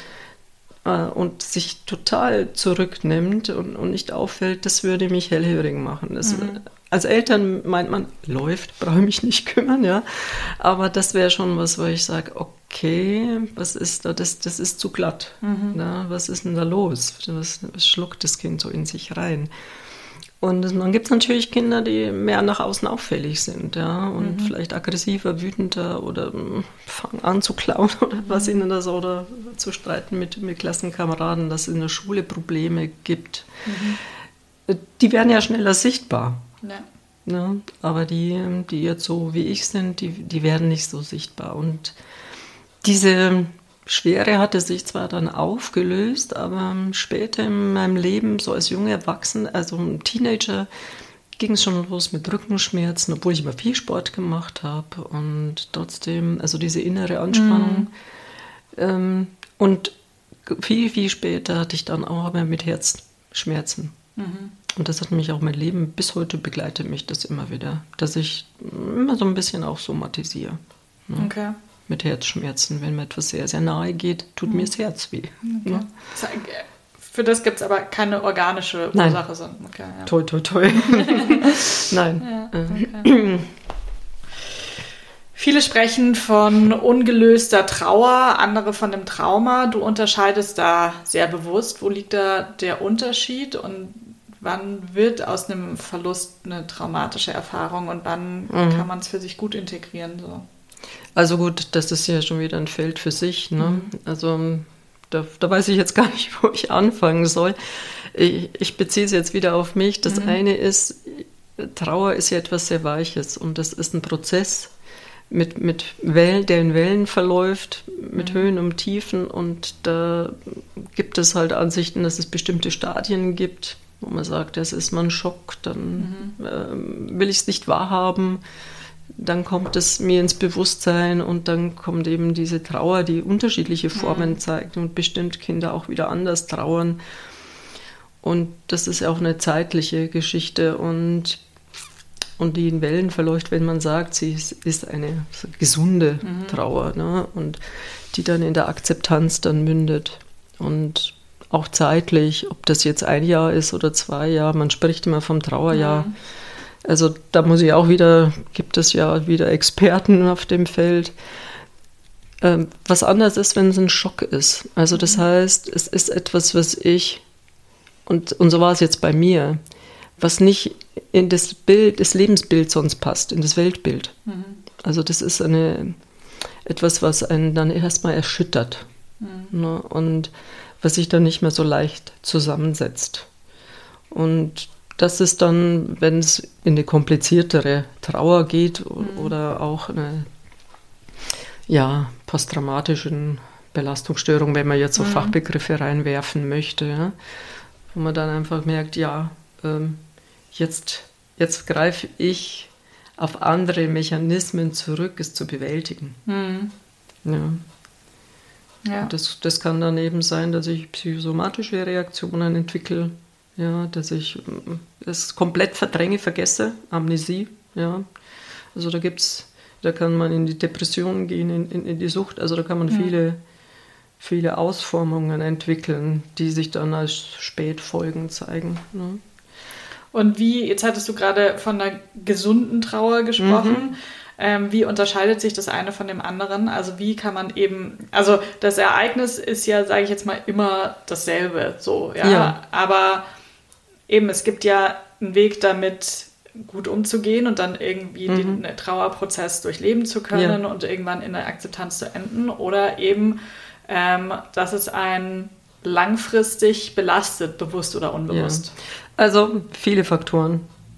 sich total zurücknimmt und nicht auffällt, das würde mich hellhörig machen. Das, als Eltern meint man, läuft, brauche ich mich nicht kümmern, ja. Aber das wäre schon was, wo ich sage, okay, was ist da, das ist zu glatt. Ja, was ist denn da los? Was schluckt das Kind so in sich rein? Und dann gibt es natürlich Kinder, die mehr nach außen auffällig sind, ja, und vielleicht aggressiver, wütender oder fangen an zu klauen oder was ihnen das oder zu streiten mit Klassenkameraden, dass es in der Schule Probleme gibt. Die werden ja schneller sichtbar. Ja. Ja, aber die jetzt so wie ich sind, die werden nicht so sichtbar. Und diese Schwere hatte sich zwar dann aufgelöst, aber später in meinem Leben, so als junger Erwachsener, also ein Teenager, ging es schon los mit Rückenschmerzen, obwohl ich immer viel Sport gemacht habe und trotzdem, also diese innere Anspannung. Und viel, viel später hatte ich dann auch mehr mit Herzschmerzen. Und das hat mich auch mein Leben, bis heute begleitet mich das immer wieder, dass ich immer so ein bisschen auch somatisiere. Ne? Okay. Mit Herzschmerzen, wenn mir etwas sehr, sehr nahe geht, tut mir das Herz weh. Okay. Ne? Für das gibt es aber keine organische Ursache. Nein. Okay, ja. Toi, toi, toi. Nein. Ja, okay. Viele sprechen von ungelöster Trauer, andere von dem Trauma. Du unterscheidest da sehr bewusst. Wo liegt da der Unterschied und wann wird aus einem Verlust eine traumatische Erfahrung und wann kann man es für sich gut integrieren? So? Also gut, das ist ja schon wieder ein Feld für sich. Ne? Also da weiß ich jetzt gar nicht, wo ich anfangen soll. Ich beziehe es jetzt wieder auf mich. Das eine ist, Trauer ist ja etwas sehr Weiches und das ist ein Prozess, mit Wellen, der in Wellen verläuft, mit Höhen und Tiefen. Und da gibt es halt Ansichten, dass es bestimmte Stadien gibt, wo man sagt, das ist mal ein Schock, dann will ich es nicht wahrhaben. Dann kommt es mir ins Bewusstsein und dann kommt eben diese Trauer, die unterschiedliche Formen zeigt und bestimmt Kinder auch wieder anders trauern. Und das ist auch eine zeitliche Geschichte und die in Wellen verläuft, wenn man sagt, sie ist eine gesunde Trauer, ne? Und die dann in der Akzeptanz dann mündet. Und auch zeitlich, ob das jetzt 1 Jahr ist oder 2 Jahre, man spricht immer vom Trauerjahr. Also da gibt es ja wieder Experten auf dem Feld. Was anders ist, wenn es ein Schock ist. Also das heißt, es ist etwas, was und so war es jetzt bei mir, was nicht in das Lebensbild sonst passt, in das Weltbild. Also das ist etwas, was einen dann erstmal erschüttert. Ne? Und was sich dann nicht mehr so leicht zusammensetzt. Und das ist dann, wenn es in eine kompliziertere Trauer geht oder auch eine posttraumatischen Belastungsstörung, wenn man jetzt so Fachbegriffe reinwerfen möchte, ja, wo man dann einfach merkt, jetzt greife ich auf andere Mechanismen zurück, es zu bewältigen. Ja. Das kann dann eben sein, dass ich psychosomatische Reaktionen entwickle, ja, dass ich es komplett verdränge, vergesse, Amnesie, ja. Also da kann man in die Depression gehen, in die Sucht, also da kann man viele Ausformungen entwickeln, die sich dann als Spätfolgen zeigen. Ne? Und jetzt hattest du gerade von einer gesunden Trauer gesprochen. Wie unterscheidet sich das eine von dem anderen? Also wie kann man eben, also das Ereignis ist ja, sage ich jetzt mal, immer dasselbe, so, ja. Aber eben, es gibt ja einen Weg damit, gut umzugehen und dann irgendwie den Trauerprozess durchleben zu können und irgendwann in der Akzeptanz zu enden. Oder eben, dass es einen langfristig belastet, bewusst oder unbewusst. Ja. Also viele Faktoren.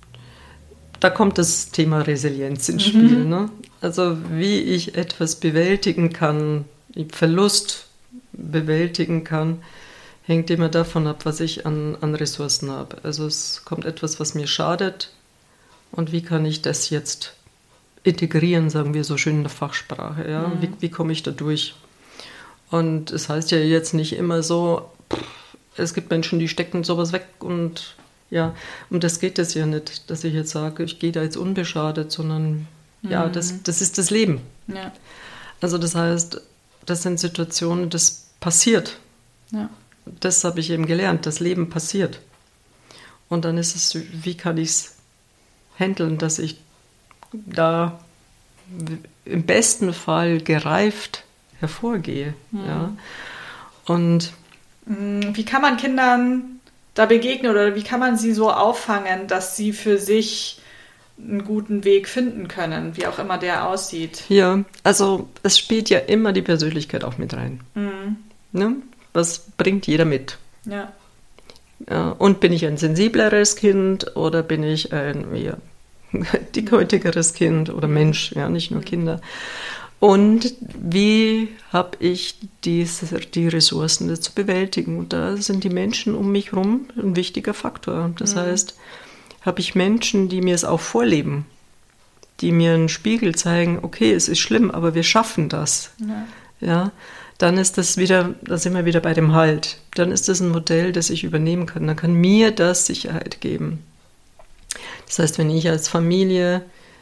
Da kommt das Thema Resilienz ins Spiel. Ne? Also wie ich etwas bewältigen kann, Verlust bewältigen kann, hängt immer davon ab, was ich an Ressourcen habe. Also es kommt etwas, was mir schadet, und wie kann ich das jetzt integrieren, sagen wir so schön in der Fachsprache. Ja? Wie komme ich da durch? Und es heißt ja jetzt nicht immer so, es gibt Menschen, die stecken sowas weg und ja, um das geht es ja nicht, dass ich jetzt sage, ich gehe da jetzt unbeschadet, sondern ja, das ist das Leben. Ja. Also das heißt, das sind Situationen, das passiert. Ja. Das habe ich eben gelernt, das Leben passiert. Und dann ist es, wie kann ich es handeln, dass ich da im besten Fall gereift hervorgehe. Ja. Und wie kann man Kindern da begegnen oder wie kann man sie so auffangen, dass sie für sich einen guten Weg finden können, wie auch immer der aussieht? Ja, also es spielt ja immer die Persönlichkeit auch mit rein. Ne? Was bringt jeder mit? Ja. Und bin ich ein sensibleres Kind oder bin ich ein eher dickhäutigeres Kind oder Mensch, ja, nicht nur Kinder. Und wie habe ich die Ressourcen, das zu bewältigen? Und da sind die Menschen um mich herum ein wichtiger Faktor. Das heißt, habe ich Menschen, die mir es auch vorleben, die mir einen Spiegel zeigen, okay, es ist schlimm, aber wir schaffen das. Ja, dann ist das wieder, da sind wir wieder bei dem Halt. Dann ist das ein Modell, das ich übernehmen kann. Dann kann mir das Sicherheit geben. Das heißt, wenn ich als Familie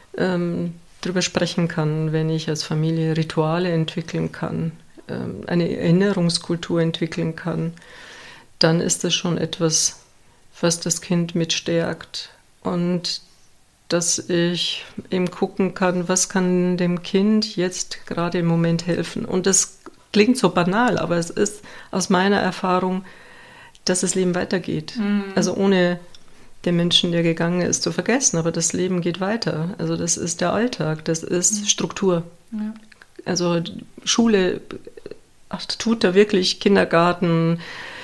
drüber sprechen kann, wenn ich als Familie Rituale entwickeln kann, eine Erinnerungskultur entwickeln kann, dann ist das schon etwas, was das Kind mitstärkt. Und dass ich eben gucken kann, was kann dem Kind jetzt gerade im Moment helfen. Und das klingt so banal, aber es ist aus meiner Erfahrung, dass das Leben weitergeht. Also ohne den Menschen, der gegangen ist, zu vergessen, aber das Leben geht weiter. Also das ist der Alltag, das ist Struktur. Ja. Also Schule tut da wirklich, Kindergarten,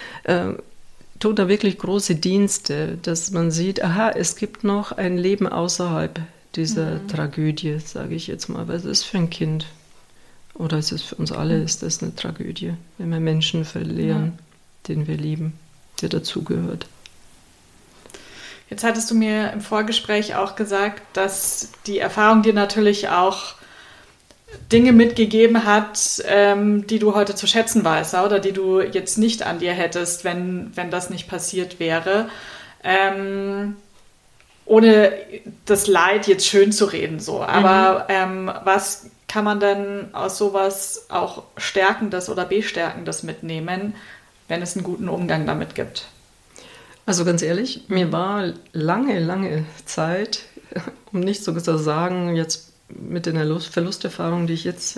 tut da wirklich große Dienste, dass man sieht, aha, es gibt noch ein Leben außerhalb dieser Tragödie, sage ich jetzt mal. Was ist es für ein Kind? Oder ist es für uns alle, ist das eine Tragödie, wenn wir Menschen verlieren, den wir lieben, der dazugehört. Jetzt hattest du mir im Vorgespräch auch gesagt, dass die Erfahrung dir natürlich auch Dinge mitgegeben hat, die du heute zu schätzen weißt, oder die du jetzt nicht an dir hättest, wenn das nicht passiert wäre. Ohne das Leid jetzt schön zu reden, so. Aber was kann man denn aus sowas auch Stärkendes oder Bestärkendes mitnehmen, wenn es einen guten Umgang damit gibt? Also ganz ehrlich, mir war lange Zeit, um nicht so zu sagen, jetzt mit den Verlusterfahrungen, die ich jetzt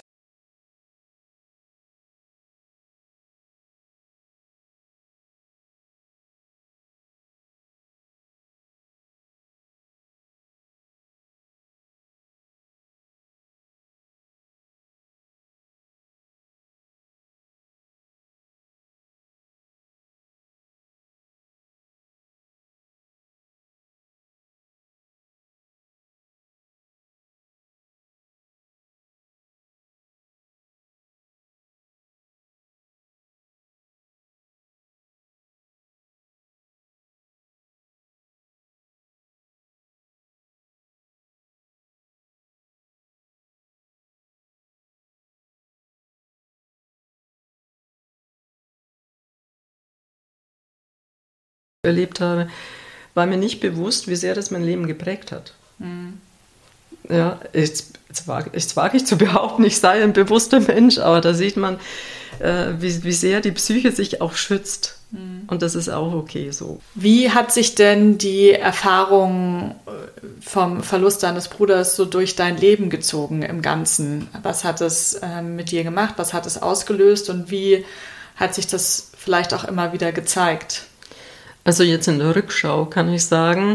erlebt habe, war mir nicht bewusst, wie sehr das mein Leben geprägt hat. Ja, jetzt wage ich zu behaupten, ich sei ein bewusster Mensch, aber da sieht man, wie sehr die Psyche sich auch schützt. Und das ist auch okay so. Wie hat sich denn die Erfahrung vom Verlust deines Bruders so durch dein Leben gezogen im Ganzen? Was hat es mit dir gemacht? Was hat es ausgelöst? Und wie hat sich das vielleicht auch immer wieder gezeigt? Also jetzt in der Rückschau kann ich sagen,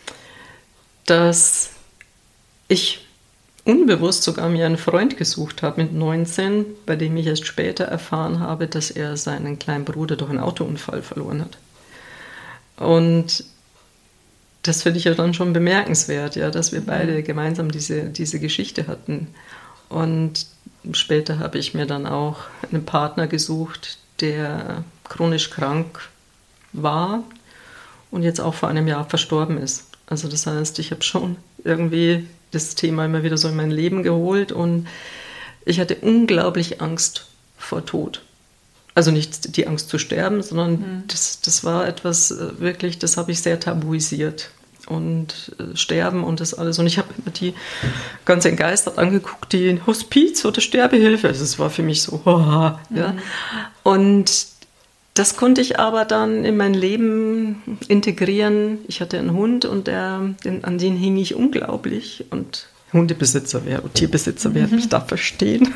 dass ich unbewusst sogar mir einen Freund gesucht habe mit 19, bei dem ich erst später erfahren habe, dass er seinen kleinen Bruder durch einen Autounfall verloren hat. Und das finde ich ja dann schon bemerkenswert, ja, dass wir beide gemeinsam diese Geschichte hatten. Und später habe ich mir dann auch einen Partner gesucht, der chronisch krank war und jetzt auch vor einem Jahr verstorben ist. Also das heißt, ich habe schon irgendwie das Thema immer wieder so in mein Leben geholt und ich hatte unglaublich Angst vor Tod. Also nicht die Angst zu sterben, sondern das war etwas wirklich, das habe ich sehr tabuisiert. Und Sterben und das alles. Und ich habe immer die ganz entgeistert angeguckt, die Hospiz oder Sterbehilfe. Also es war für mich so, ja. Und das konnte ich aber dann in mein Leben integrieren. Ich hatte einen Hund und an den hing ich unglaublich. Und Hundebesitzer Tierbesitzer werden mich da verstehen.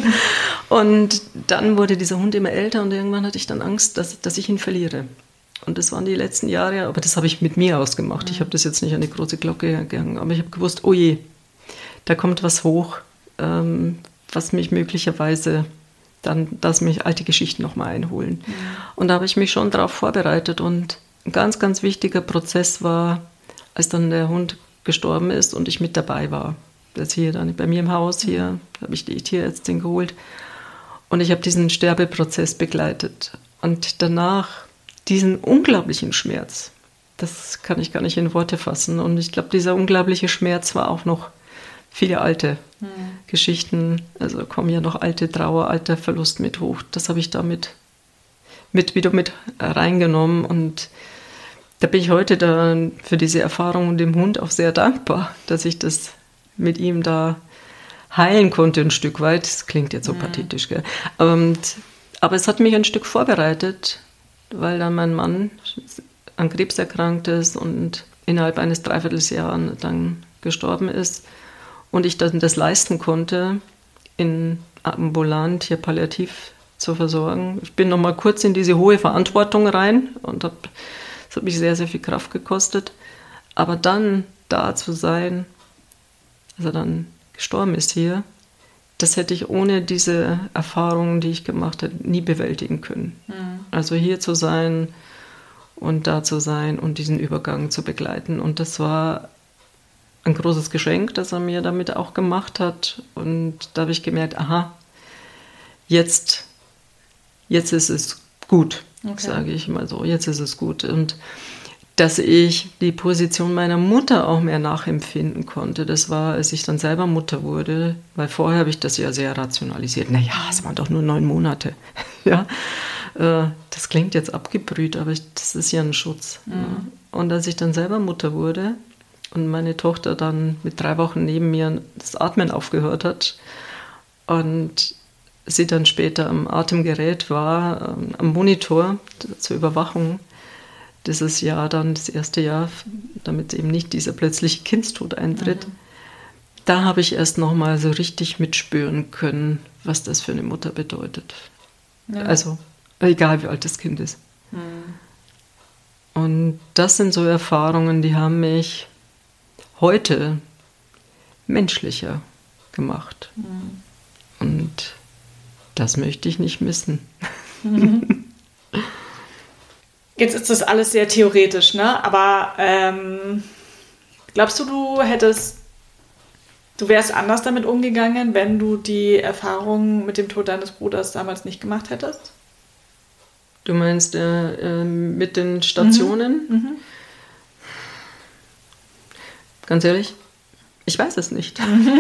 Und dann wurde dieser Hund immer älter und irgendwann hatte ich dann Angst, dass ich ihn verliere. Und das waren die letzten Jahre, aber das habe ich mit mir ausgemacht. Ich habe das jetzt nicht an die große Glocke gehangen, aber ich habe gewusst, oh je, da kommt was hoch, was mich möglicherweise dass mich alte Geschichten nochmal einholen. Und da habe ich mich schon darauf vorbereitet und ein ganz, ganz wichtiger Prozess war, als dann der Hund gestorben ist und ich mit dabei war. Das hier dann bei mir im Haus, hier habe ich die Tierärztin geholt und ich habe diesen Sterbeprozess begleitet. Und danach diesen unglaublichen Schmerz, das kann ich gar nicht in Worte fassen. Und ich glaube, dieser unglaubliche Schmerz war auch noch viele alte Geschichten, also kommen ja noch alte Trauer, alter Verlust mit hoch. Das habe ich da wieder mit reingenommen und da bin ich heute dann für diese Erfahrung und dem Hund auch sehr dankbar, dass ich das mit ihm da heilen konnte ein Stück weit. Das klingt jetzt so pathetisch, gell? Aber es hat mich ein Stück vorbereitet, weil dann mein Mann an Krebs erkrankt ist und innerhalb eines Dreivierteljahres dann gestorben ist und ich dann das leisten konnte, in ambulant hier palliativ zu versorgen. Ich bin noch mal kurz in diese hohe Verantwortung rein und das hat mich sehr, sehr viel Kraft gekostet. Aber dann da zu sein, als er dann gestorben ist hier, das hätte ich ohne diese Erfahrungen, die ich gemacht habe, nie bewältigen können. Also hier zu sein und da zu sein und diesen Übergang zu begleiten. Und das war ein großes Geschenk, das er mir damit auch gemacht hat. Und da habe ich gemerkt, aha, jetzt ist es gut, sage ich mal so. Jetzt ist es gut. Und dass ich die Position meiner Mutter auch mehr nachempfinden konnte, das war, als ich dann selber Mutter wurde, weil vorher habe ich das ja sehr rationalisiert. Naja, es waren doch nur 9 Monate. Ja, das klingt jetzt abgebrüht, aber das ist ja ein Schutz. Ja. Und als ich dann selber Mutter wurde und meine Tochter dann mit 3 Wochen neben mir das Atmen aufgehört hat und sie dann später am Atemgerät war, am Monitor zur Überwachung, dieses Jahr dann, das erste Jahr, damit eben nicht dieser plötzliche Kindstod eintritt, da habe ich erst nochmal so richtig mitspüren können, was das für eine Mutter bedeutet. Ja. Also, egal wie alt das Kind ist. Und das sind so Erfahrungen, die haben mich heute menschlicher gemacht. Und das möchte ich nicht missen. Jetzt ist das alles sehr theoretisch, ne? Aber glaubst du, du wärst anders damit umgegangen, wenn du die Erfahrung mit dem Tod deines Bruders damals nicht gemacht hättest? Du meinst mit den Stationen? Ganz ehrlich, ich weiß es nicht.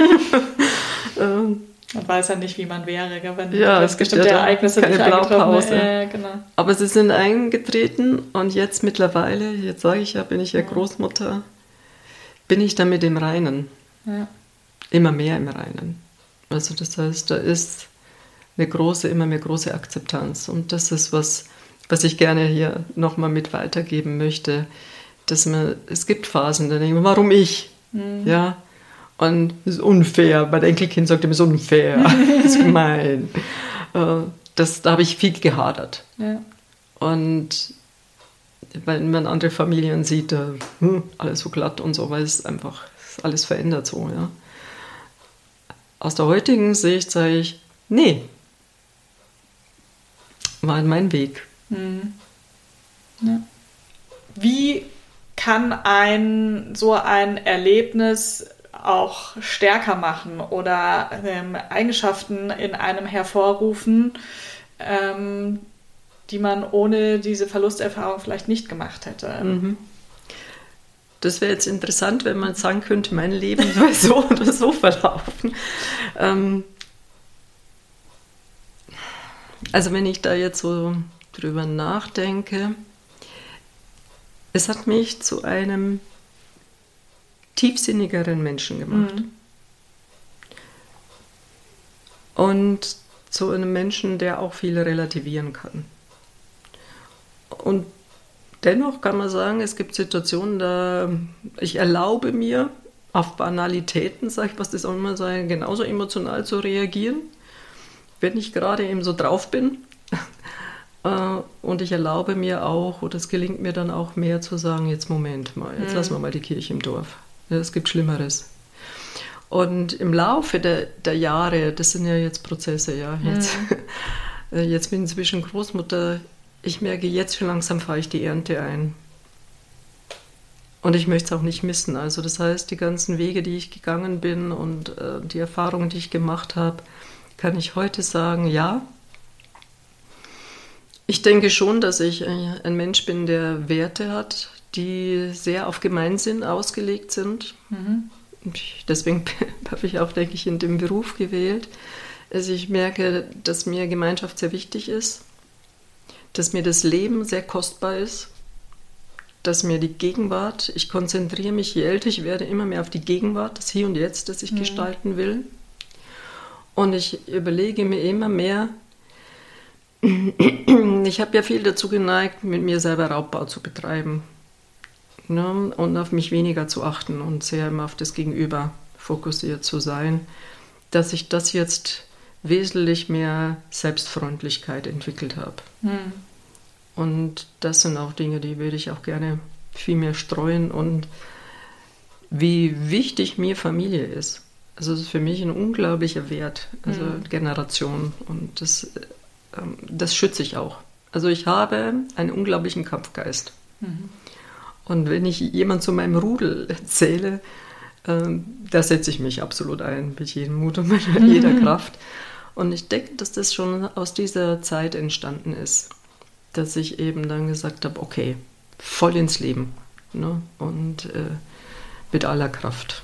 Man weiß ja nicht, wie man wäre, wenn es bestimmte Ereignisse keine nicht Blaupause. Genau. Aber sie sind eingetreten und jetzt mittlerweile, jetzt sage ich ja, bin ich ja Großmutter, bin ich damit im Reinen. Ja. Immer mehr im Reinen. Also das heißt, da ist immer mehr große Akzeptanz. Und das ist was ich gerne hier nochmal mit weitergeben möchte. Es gibt Phasen, da denke ich, warum ich? Ja, und das ist unfair. Mein Enkelkind sagt immer, es ist unfair, das ist gemein. Da habe ich viel gehadert. Ja. Und wenn man andere Familien sieht, alles so glatt und so, weil es einfach ist alles verändert so. Ja. Aus der heutigen Sicht sage ich, nee, war mein Weg. Ja. Wie kann so ein Erlebnis auch stärker machen oder Eigenschaften in einem hervorrufen, die man ohne diese Verlusterfahrung vielleicht nicht gemacht hätte? Das wäre jetzt interessant, wenn man sagen könnte, mein Leben soll so oder so verlaufen. Also wenn ich da jetzt so drüber nachdenke, es hat mich zu einem tiefsinnigeren Menschen gemacht. Und zu einem Menschen, der auch viel relativieren kann. Und dennoch kann man sagen, es gibt Situationen, da ich erlaube mir, auf Banalitäten, sag ich, was das auch immer sei, genauso emotional zu reagieren, wenn ich gerade eben so drauf bin. Und ich erlaube mir auch, oder es gelingt mir dann auch mehr zu sagen, jetzt Moment mal, jetzt lassen wir mal die Kirche im Dorf. Ja, es gibt Schlimmeres. Und im Laufe der Jahre, das sind ja jetzt Prozesse, ja, jetzt bin ich inzwischen Großmutter, ich merke, jetzt schon langsam fahre ich die Ernte ein. Und ich möchte es auch nicht missen. Also das heißt, die ganzen Wege, die ich gegangen bin und die Erfahrungen, die ich gemacht habe, kann ich heute sagen, ja. Ich denke schon, dass ich ein Mensch bin, der Werte hat, die sehr auf Gemeinsinn ausgelegt sind. Deswegen habe ich auch, denke ich, in dem Beruf gewählt. Also ich merke, dass mir Gemeinschaft sehr wichtig ist, dass mir das Leben sehr kostbar ist, dass mir die Gegenwart, ich konzentriere mich, je älter ich werde, immer mehr auf die Gegenwart, das Hier und Jetzt, das ich gestalten will. Und ich überlege mir immer mehr, ich habe ja viel dazu geneigt, mit mir selber Raubbau zu betreiben, ne? Und auf mich weniger zu achten und sehr immer auf das Gegenüber fokussiert zu sein, dass ich das jetzt wesentlich mehr Selbstfreundlichkeit entwickelt habe. Und das sind auch Dinge, die würde ich auch gerne viel mehr streuen und wie wichtig mir Familie ist. Also das ist für mich ein unglaublicher Wert, also Generation, und das schütze ich auch. Also ich habe einen unglaublichen Kampfgeist. Und wenn ich jemand zu meinem Rudel zähle, da setze ich mich absolut ein, mit jedem Mut und mit jeder Kraft. Und ich denke, dass das schon aus dieser Zeit entstanden ist, dass ich eben dann gesagt habe, okay, voll ins Leben, ne? Und mit aller Kraft.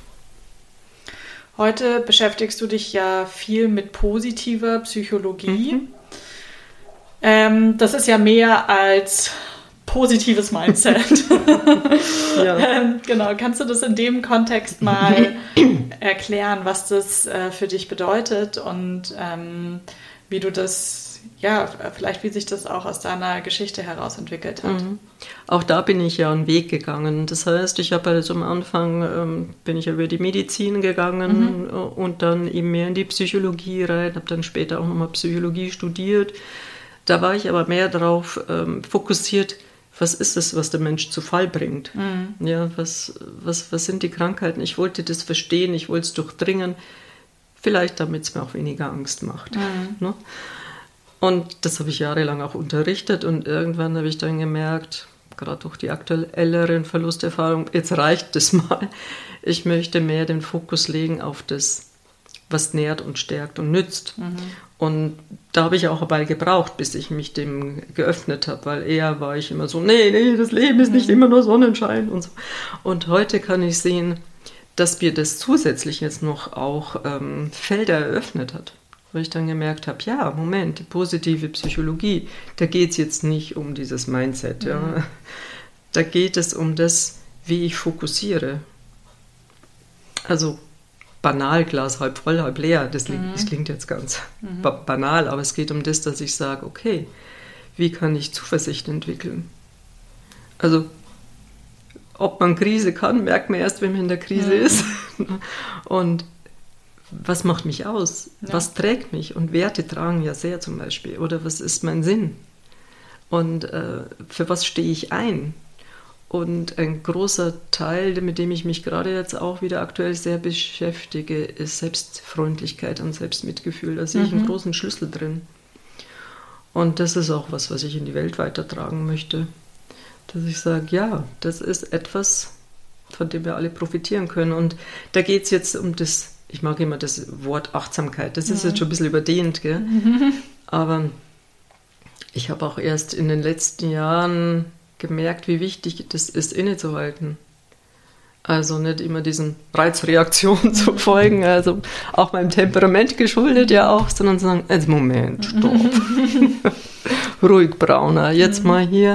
Heute beschäftigst du dich ja viel mit positiver Psychologie. Das ist ja mehr als positives Mindset. Ja. Genau, kannst du das in dem Kontext mal erklären, was das für dich bedeutet und wie du das, ja, vielleicht wie sich das auch aus deiner Geschichte heraus entwickelt hat? Auch da bin ich ja einen Weg gegangen. Das heißt, ich habe also am Anfang bin ich über die Medizin gegangen und dann eben mehr in die Psychologie rein, habe dann später auch nochmal Psychologie studiert. Da war ich aber mehr darauf fokussiert, was ist es, was der Mensch zu Fall bringt? Ja, was sind die Krankheiten? Ich wollte das verstehen, ich wollte es durchdringen, vielleicht damit es mir auch weniger Angst macht. Ne? Und das habe ich jahrelang auch unterrichtet und irgendwann habe ich dann gemerkt, gerade durch die aktuelleren Verlusterfahrungen, jetzt reicht es mal. Ich möchte mehr den Fokus legen auf das, was nährt und stärkt und nützt. Und da habe ich auch eine Weile gebraucht, bis ich mich dem geöffnet habe, weil eher war ich immer so, nee, das Leben ist nicht immer nur Sonnenschein und so. Und heute kann ich sehen, dass mir das zusätzlich jetzt noch auch Felder eröffnet hat. Weil ich dann gemerkt habe, ja, Moment, die positive Psychologie, da geht es jetzt nicht um dieses Mindset. Ja. Da geht es um das, wie ich fokussiere. Also banal, Glas halb voll, halb leer, das klingt jetzt ganz banal, aber es geht um das, dass ich sage, okay, wie kann ich Zuversicht entwickeln? Also ob man Krise kann, merkt man erst, wenn man in der Krise ist. Und was macht mich aus? Ja. Was trägt mich? Und Werte tragen ja sehr zum Beispiel. Oder was ist mein Sinn? Und für was stehe ich ein? Und ein großer Teil, mit dem ich mich gerade jetzt auch wieder aktuell sehr beschäftige, ist Selbstfreundlichkeit und Selbstmitgefühl. Da sehe ich einen großen Schlüssel drin. Und das ist auch was ich in die Welt weitertragen möchte. Dass ich sage, ja, das ist etwas, von dem wir alle profitieren können. Und da geht es jetzt um das, ich mag immer das Wort Achtsamkeit, das ist jetzt schon ein bisschen überdehnt, gell? Aber ich habe auch erst in den letzten Jahren gemerkt, wie wichtig das ist, innezuhalten. Also nicht immer diesen Reizreaktionen zu folgen, also auch meinem Temperament geschuldet ja auch, sondern zu sagen, jetzt Moment, stopp. Ruhig, Brauner, jetzt mal hier,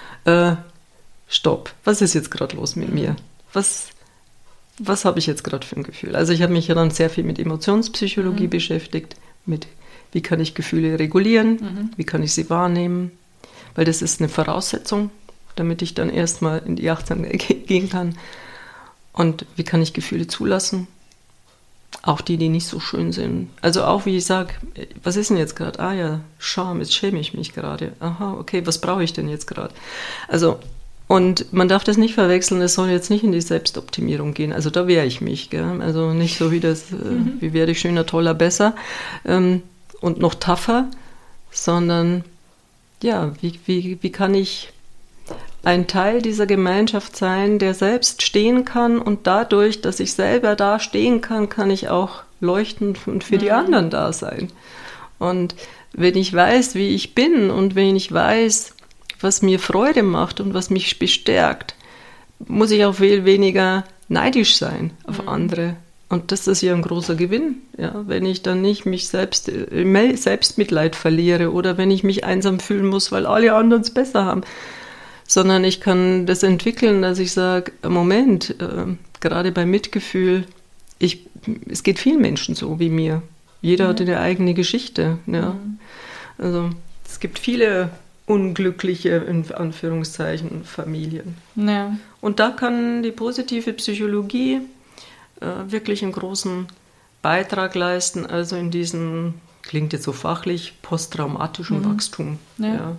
stopp. Was ist jetzt gerade los mit mir? Was habe ich jetzt gerade für ein Gefühl? Also ich habe mich ja dann sehr viel mit Emotionspsychologie beschäftigt, mit wie kann ich Gefühle regulieren, wie kann ich sie wahrnehmen, weil das ist eine Voraussetzung, damit ich dann erstmal in die Achtsamkeit gehen kann. Und wie kann ich Gefühle zulassen? Auch die nicht so schön sind. Also auch wie ich sage, was ist denn jetzt gerade? Ah ja, Scham, jetzt schäme ich mich gerade. Aha, okay, was brauche ich denn jetzt gerade? Also, und man darf das nicht verwechseln, es soll jetzt nicht in die Selbstoptimierung gehen. Also da wehre ich mich. Gell? Also nicht so wie das, wie werde ich schöner, toller, besser und noch tougher, sondern ja, wie kann ich ein Teil dieser Gemeinschaft sein, der selbst stehen kann und dadurch, dass ich selber da stehen kann, kann ich auch leuchten und für die anderen da sein. Und wenn ich weiß, wie ich bin und wenn ich weiß, was mir Freude macht und was mich bestärkt, muss ich auch viel weniger neidisch sein auf andere. Und das ist ja ein großer Gewinn, ja, wenn ich dann nicht mich Selbstmitleid verliere oder wenn ich mich einsam fühlen muss, weil alle anderen es besser haben. Sondern ich kann das entwickeln, dass ich sage, Moment, gerade beim Mitgefühl, es geht vielen Menschen so wie mir. Jeder hat eine eigene Geschichte. Ja. Also es gibt viele unglückliche, in Anführungszeichen, Familien. Ja. Und da kann die positive Psychologie wirklich einen großen Beitrag leisten, also in diesem, klingt jetzt so fachlich, posttraumatischen Wachstum. Ja.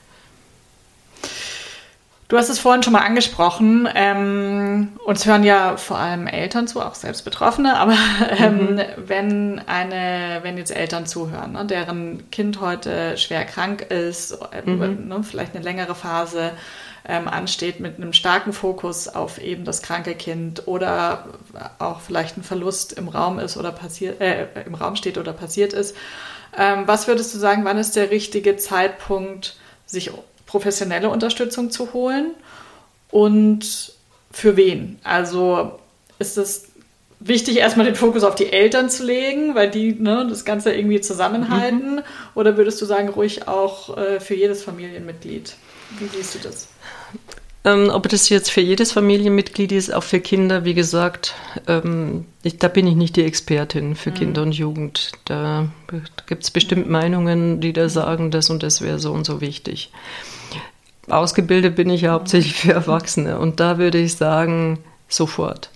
Du hast es vorhin schon mal angesprochen, uns hören ja vor allem Eltern zu, auch selbst Betroffene, aber wenn jetzt Eltern zuhören, ne, deren Kind heute schwer krank ist, vielleicht eine längere Phase ansteht mit einem starken Fokus auf eben das kranke Kind oder auch vielleicht ein Verlust im Raum ist oder im Raum steht oder passiert ist, was würdest du sagen, wann ist der richtige Zeitpunkt, sich professionelle Unterstützung zu holen und für wen? Also ist es wichtig, erstmal den Fokus auf die Eltern zu legen, weil die das Ganze irgendwie zusammenhalten, oder würdest du sagen, ruhig auch für jedes Familienmitglied? Wie siehst du das? Ob das jetzt für jedes Familienmitglied ist, auch für Kinder, wie gesagt, da bin ich nicht die Expertin für Kinder und Jugend. Da gibt es bestimmt Meinungen, die da sagen, das und das wäre so und so wichtig. Ausgebildet bin ich ja hauptsächlich für Erwachsene und da würde ich sagen, sofort.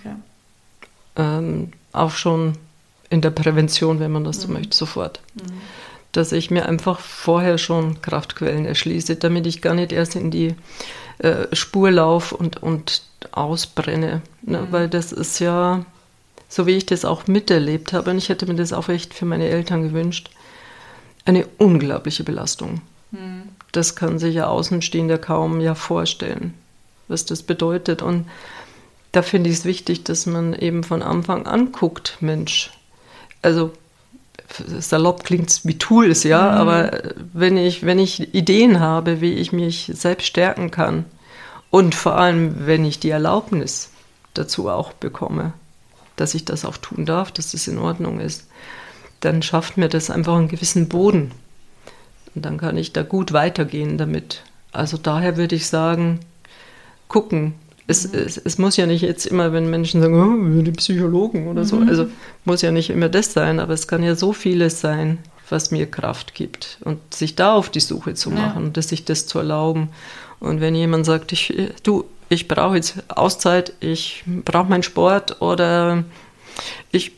Okay. Auch schon in der Prävention, wenn man das so möchte, sofort. Dass ich mir einfach vorher schon Kraftquellen erschließe, damit ich gar nicht erst in die Spur laufe und ausbrenne. Ne? Weil das ist ja, so wie ich das auch miterlebt habe, und ich hätte mir das auch echt für meine Eltern gewünscht, eine unglaubliche Belastung. Das kann sich ja Außenstehender kaum vorstellen, was das bedeutet. Und da finde ich es wichtig, dass man eben von Anfang an guckt, Mensch, also salopp klingt es wie Tools, aber wenn ich Ideen habe, wie ich mich selbst stärken kann und vor allem, wenn ich die Erlaubnis dazu auch bekomme, dass ich das auch tun darf, dass das in Ordnung ist, dann schafft mir das einfach einen gewissen Boden. Und dann kann ich da gut weitergehen damit. Also daher würde ich sagen, gucken. Es muss ja nicht jetzt immer, wenn Menschen sagen, oh, die Psychologen oder so, also muss ja nicht immer das sein, aber es kann ja so vieles sein, was mir Kraft gibt. Und sich da auf die Suche zu machen, sich das zu erlauben. Und wenn jemand sagt, ich brauche jetzt Auszeit, ich brauche meinen Sport oder ich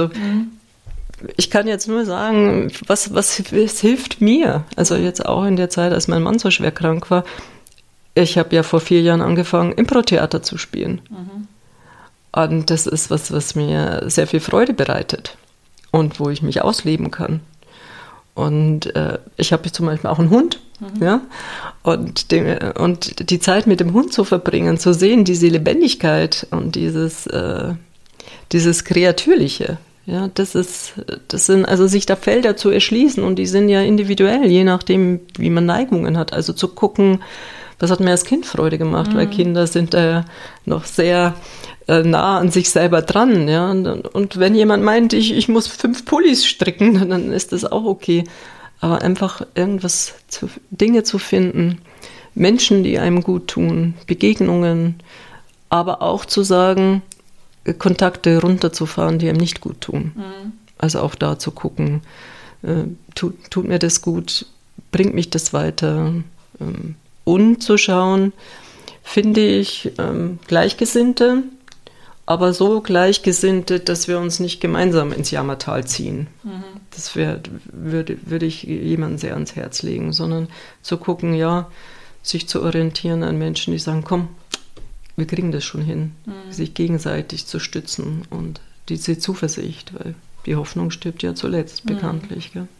kann jetzt nur sagen, was hilft mir? Also jetzt auch in der Zeit, als mein Mann so schwer krank war. Ich habe ja vor 4 Jahren angefangen, Impro-Theater zu spielen. Und das ist was mir sehr viel Freude bereitet und wo ich mich ausleben kann. Und ich habe zum Beispiel auch einen Hund. Ja? Und die Zeit mit dem Hund zu verbringen, zu sehen, diese Lebendigkeit und dieses Kreatürliche. Ja, das sind also sich da Felder zu erschließen und die sind ja individuell, je nachdem, wie man Neigungen hat. Also zu gucken, was hat mir als Kind Freude gemacht, weil Kinder sind da noch sehr nah an sich selber dran. Ja? Und wenn jemand meint, ich muss 5 Pullis stricken, dann ist das auch okay. Aber einfach Dinge zu finden, Menschen, die einem gut tun, Begegnungen, aber auch zu sagen, Kontakte runterzufahren, die einem nicht gut tun. Also auch da zu gucken, tut mir das gut, bringt mich das weiter, und zu schauen, finde ich Gleichgesinnte, aber so Gleichgesinnte, dass wir uns nicht gemeinsam ins Jammertal ziehen. Das würde ich jemandem sehr ans Herz legen, sondern zu gucken, ja, sich zu orientieren an Menschen, die sagen, komm, wir kriegen das schon hin, sich gegenseitig zu stützen und diese Zuversicht, weil die Hoffnung stirbt ja zuletzt, bekanntlich. Gell?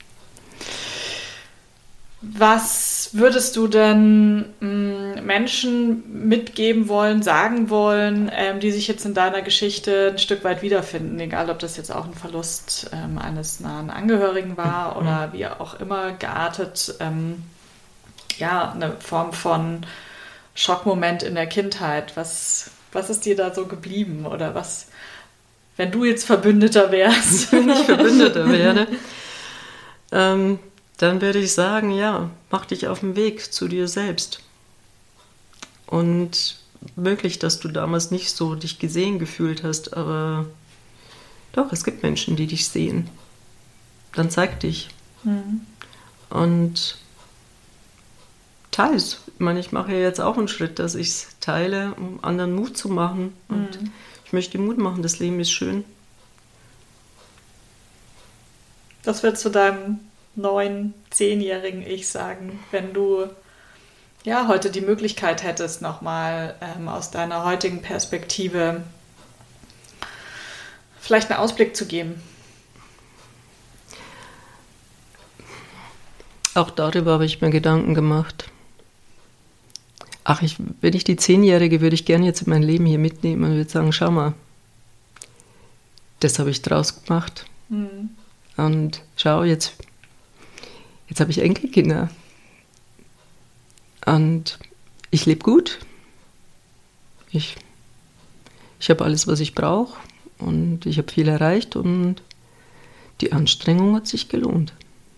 Was würdest du denn Menschen mitgeben wollen, sagen wollen, die sich jetzt in deiner Geschichte ein Stück weit wiederfinden, egal ob das jetzt auch ein Verlust eines nahen Angehörigen war oder wie auch immer geartet, eine Form von Schockmoment in der Kindheit. Was ist dir da so geblieben? Oder was, wenn du jetzt Verbündeter wärst? Wenn ich Verbündeter wäre, dann würde ich sagen, ja, mach dich auf den Weg zu dir selbst. Und möglich, dass du damals nicht so dich gesehen gefühlt hast, aber doch, es gibt Menschen, die dich sehen. Dann zeig dich. Und teil's. Ich mache ja jetzt auch einen Schritt, dass ich es teile, um anderen Mut zu machen. Und ich möchte Mut machen, das Leben ist schön. Das wird zu deinem 9-, 10-jährigen Ich sagen, wenn du heute die Möglichkeit hättest, nochmal aus deiner heutigen Perspektive vielleicht einen Ausblick zu geben. Auch darüber habe ich mir Gedanken gemacht. Wenn ich die 10-Jährige, würde ich gerne jetzt in mein Leben hier mitnehmen und würde sagen, schau mal, das habe ich draus gemacht. Und schau, jetzt habe ich Enkelkinder. Und ich lebe gut. Ich habe alles, was ich brauche. Und ich habe viel erreicht. Und die Anstrengung hat sich gelohnt.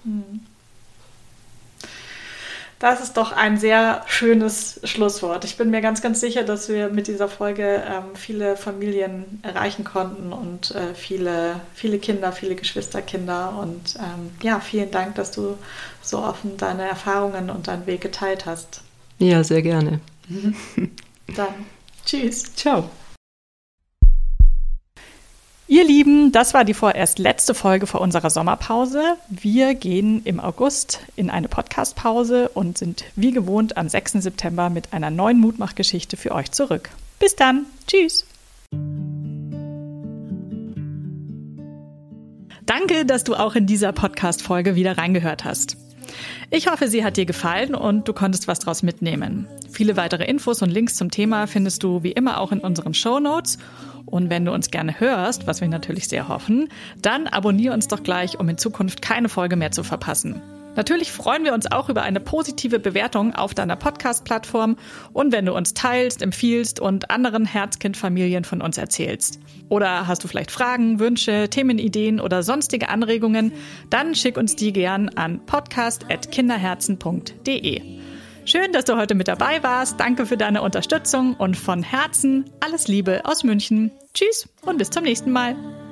Das ist doch ein sehr schönes Schlusswort. Ich bin mir ganz, ganz sicher, dass wir mit dieser Folge viele Familien erreichen konnten und viele Kinder, viele Geschwisterkinder. Und vielen Dank, dass du so offen deine Erfahrungen und deinen Weg geteilt hast. Ja, sehr gerne. Dann tschüss. Ciao. Ihr Lieben, das war die vorerst letzte Folge vor unserer Sommerpause. Wir gehen im August in eine Podcast-Pause und sind wie gewohnt am 6. September mit einer neuen Mutmachgeschichte für euch zurück. Bis dann. Tschüss. Danke, dass du auch in dieser Podcast-Folge wieder reingehört hast. Ich hoffe, sie hat dir gefallen und du konntest was draus mitnehmen. Viele weitere Infos und Links zum Thema findest du wie immer auch in unseren Shownotes. Und wenn du uns gerne hörst, was wir natürlich sehr hoffen, dann abonniere uns doch gleich, um in Zukunft keine Folge mehr zu verpassen. Natürlich freuen wir uns auch über eine positive Bewertung auf deiner Podcast-Plattform und wenn du uns teilst, empfiehlst und anderen Herzkind-Familien von uns erzählst. Oder hast du vielleicht Fragen, Wünsche, Themenideen oder sonstige Anregungen, dann schick uns die gern an podcast@kinderherzen.de. Schön, dass du heute mit dabei warst. Danke für deine Unterstützung und von Herzen alles Liebe aus München. Tschüss und bis zum nächsten Mal.